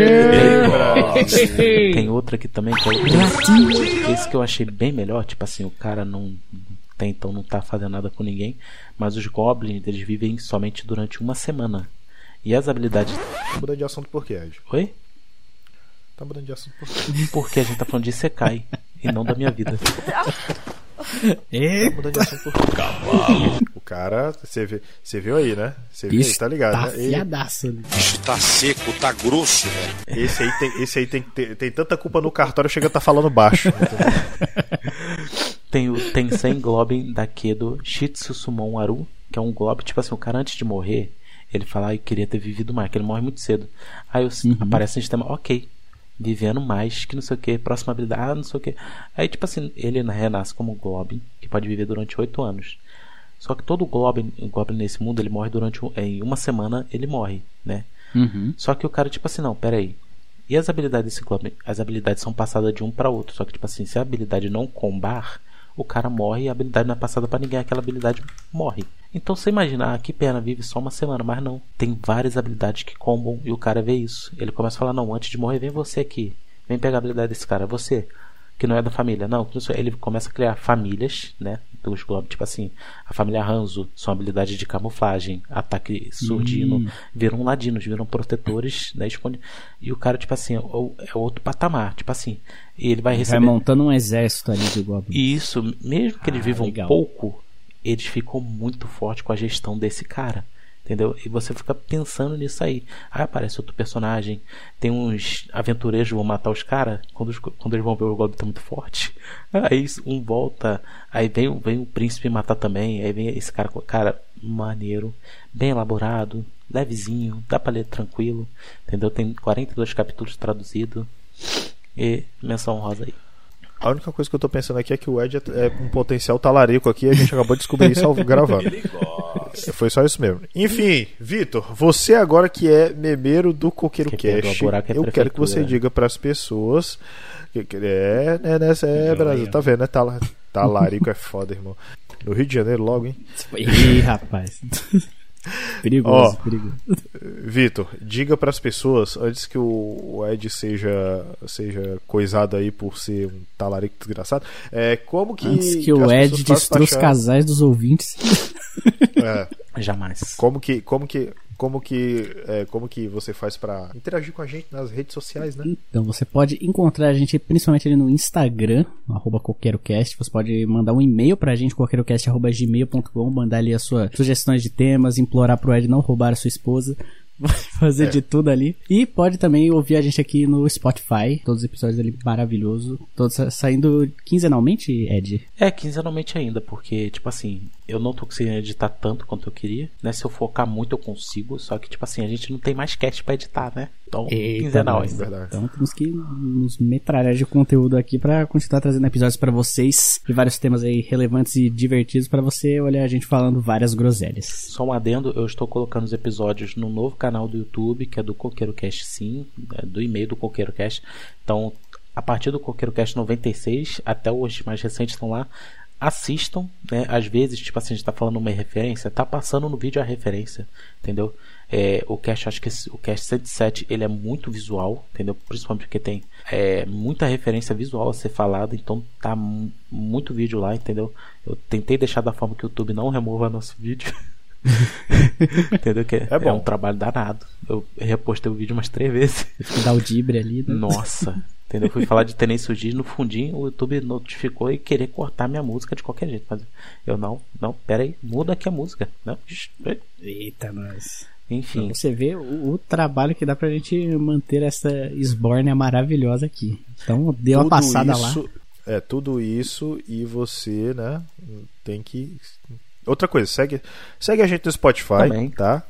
patrão! Tem outra aqui também que é esse que eu achei bem melhor. Tipo assim, o cara não até então não tá fazendo nada com ninguém, mas os Goblins, eles vivem somente durante uma semana. E as habilidades... Tá mudando de assunto por quê, Ed? Oi? Tá mudando de assunto por quê? Porque a gente tá falando de Isekai e não da minha vida. Tá mudando de assunto por quê? Cavalo. O cara, você viu aí, né? Você viu aí, tá ligado, tá né? Fiadaço. Bicho tá seco, tá grosso, velho. Esse aí tem tanta culpa no cartório, chega a tá falando baixo. Tem o Tensei Goblin da Kedo Shitsusumon Aru, que é um Goblin, tipo assim, o cara antes de morrer, ele fala, eu queria ter vivido mais, que ele morre muito cedo. Aí aparece no sistema, ok, vivendo mais, que não sei o que, próxima habilidade, não sei o que. Aí, tipo assim, ele renasce como um Goblin, que pode viver durante 8 anos. Só que todo Goblin nesse mundo, ele morre em uma semana, ele morre, né? Só que o cara, tipo assim, não, pera aí. E as habilidades desse Goblin? As habilidades são passadas de um para outro. Só que, tipo assim, se a habilidade não combar, o cara morre e a habilidade não é passada para ninguém, aquela habilidade morre. Então você imagina, que pena, vive só uma semana, mas não. Tem várias habilidades que combam e o cara vê isso. Ele começa a falar, não, antes de morrer, vem você aqui. Vem pegar a habilidade desse cara, você, que não é da família. Não, ele começa a criar famílias, né? Dos Goblins, tipo assim, a família Hanzo são habilidades de camuflagem, ataque surdino, viram ladinos, viram protetores, né? E o cara, tipo assim, é outro patamar, tipo assim, e ele vai receber. Vai montando um exército ali de Goblins. E isso, mesmo que eles vivam pouco, eles ficam muito fortes com a gestão desse cara. Entendeu? E você fica pensando nisso aí. Aí aparece outro personagem. Tem uns aventureiros que vão matar os caras. Quando eles vão ver o Goblin tá muito forte. Aí um volta. Aí vem o príncipe matar também. Aí vem esse cara. Cara, maneiro. Bem elaborado. Levezinho. Dá pra ler tranquilo. Entendeu? Tem 42 capítulos traduzidos. E menção honrosa aí. A única coisa que eu tô pensando aqui é que o Ed é um potencial talarico aqui. A gente acabou de descobrir isso gravando. Foi só isso mesmo. Enfim, Vitor, você agora que é memeiro do Coqueiro Cast, eu quero que você diga pras pessoas Brasil, tá vendo, né? Talarico é foda, irmão. No Rio de Janeiro logo, hein? Ih, rapaz. Perigoso, perigoso. Vitor, diga pras pessoas, antes que o Ed seja coisado aí por ser um talarico desgraçado, como que... Antes que o Ed destrua os casais dos ouvintes. Jamais. Como que você faz pra interagir com a gente nas redes sociais, né? Então, você pode encontrar a gente principalmente ali no Instagram, @coqueirocast. Você pode mandar um e-mail pra gente, coqueirocast@gmail.com, mandar ali as suas sugestões de temas, implorar pro Ed não roubar a sua esposa. Fazer de tudo ali. E pode também ouvir a gente aqui no Spotify. Todos os episódios ali maravilhoso. Todos saindo quinzenalmente, Ed? Quinzenalmente ainda, porque, tipo assim, eu não tô conseguindo editar tanto quanto eu queria, né? Se eu focar muito eu consigo, só que, tipo assim, a gente não tem mais cast pra editar, né? Então, quinzenal ainda. Verdade. Então temos que nos metralhar de conteúdo aqui pra continuar trazendo episódios pra vocês, de vários temas aí relevantes e divertidos pra você olhar a gente falando várias groselhas. Só um adendo, eu estou colocando os episódios no novo canal do YouTube, que é do CoqueiroCast, sim, do e-mail do CoqueiroCast. Então, a partir do CoqueiroCast 96 até os mais recentes estão lá. Assistam, né? Às vezes, tipo assim, a gente tá falando uma referência, tá passando no vídeo a referência, entendeu? O cast, acho que o cast 107, ele é muito visual, entendeu? Principalmente porque tem muita referência visual a ser falada, então tá muito vídeo lá, entendeu? Eu tentei deixar da forma que o YouTube não remova nosso vídeo. Entendeu? Que é um trabalho danado. Eu repostei o vídeo umas 3 vezes. Dá o dibre ali, né? Nossa, entendeu? Fui falar de Tenência G, no fundinho o YouTube notificou e querer cortar minha música de qualquer jeito. Mas eu não, pera aí, muda aqui a música. Não. Eita, nós. Enfim. Então você vê o trabalho que dá pra gente manter essa esbórnia maravilhosa aqui. Então dê uma passada lá. Tudo isso e você, né, tem que... Outra coisa, segue a gente no Spotify, também. Tá?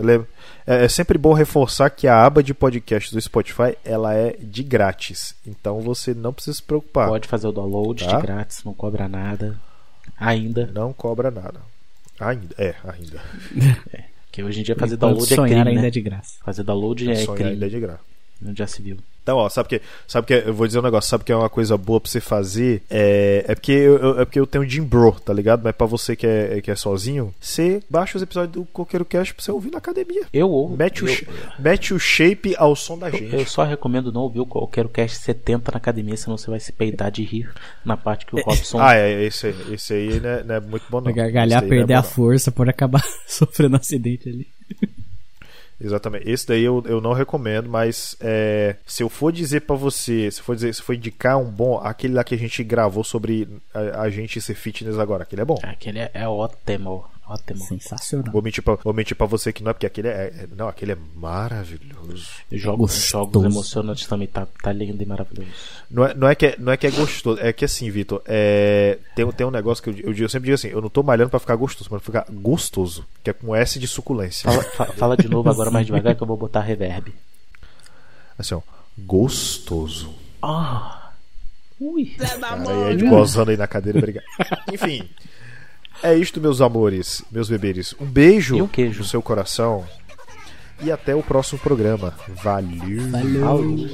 É sempre bom reforçar que a aba de podcast do Spotify, ela é de grátis. Então você não precisa se preocupar. Pode fazer o download, tá? De grátis, não cobra nada. Ainda. Não cobra nada. Ainda. Que hoje em dia fazer download é crime, ainda né? É de graça. Fazer download é crime. Ainda é de graça. Onde já se viu. Então, ó, sabe que eu vou dizer um negócio, sabe que é uma coisa boa pra você fazer? É porque eu tenho Jim Bro, tá ligado? Mas pra você que é sozinho, você baixa os episódios do Coqueiro Cast pra você ouvir na academia. Mete o shape ao som da gente. Eu só recomendo não ouvir o Coqueiro Cast 70 na academia, senão você vai se peidar de rir na parte que o Robson... Esse aí não é muito bom não. Gargalhar, perder a força, pode acabar sofrendo um acidente ali. Exatamente. Esse daí eu não recomendo, mas se eu for dizer pra você, se for indicar um bom, aquele lá que a gente gravou sobre a gente ser fitness agora, aquele é bom. Aquele é ótimo. Sensacional. Vou mentir pra você que não é, porque aquele aquele é maravilhoso. Jogos emocionantes também, tá lindo e maravilhoso. Não é que é gostoso, é que assim, Vitor, tem um negócio que eu sempre digo assim, eu não tô malhando pra ficar gostoso, mas pra ficar gostoso, que é com S de suculência. Fala de novo agora mais devagar que eu vou botar reverb. Assim, ó, gostoso. Ui. Cara, aí gozando aí na cadeira, obrigado. Enfim, é isto, meus amores, meus beberes. Um beijo e um queijo no seu coração e até o próximo programa. Valeu.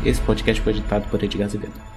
Esse podcast foi editado por Edgar Azevedo.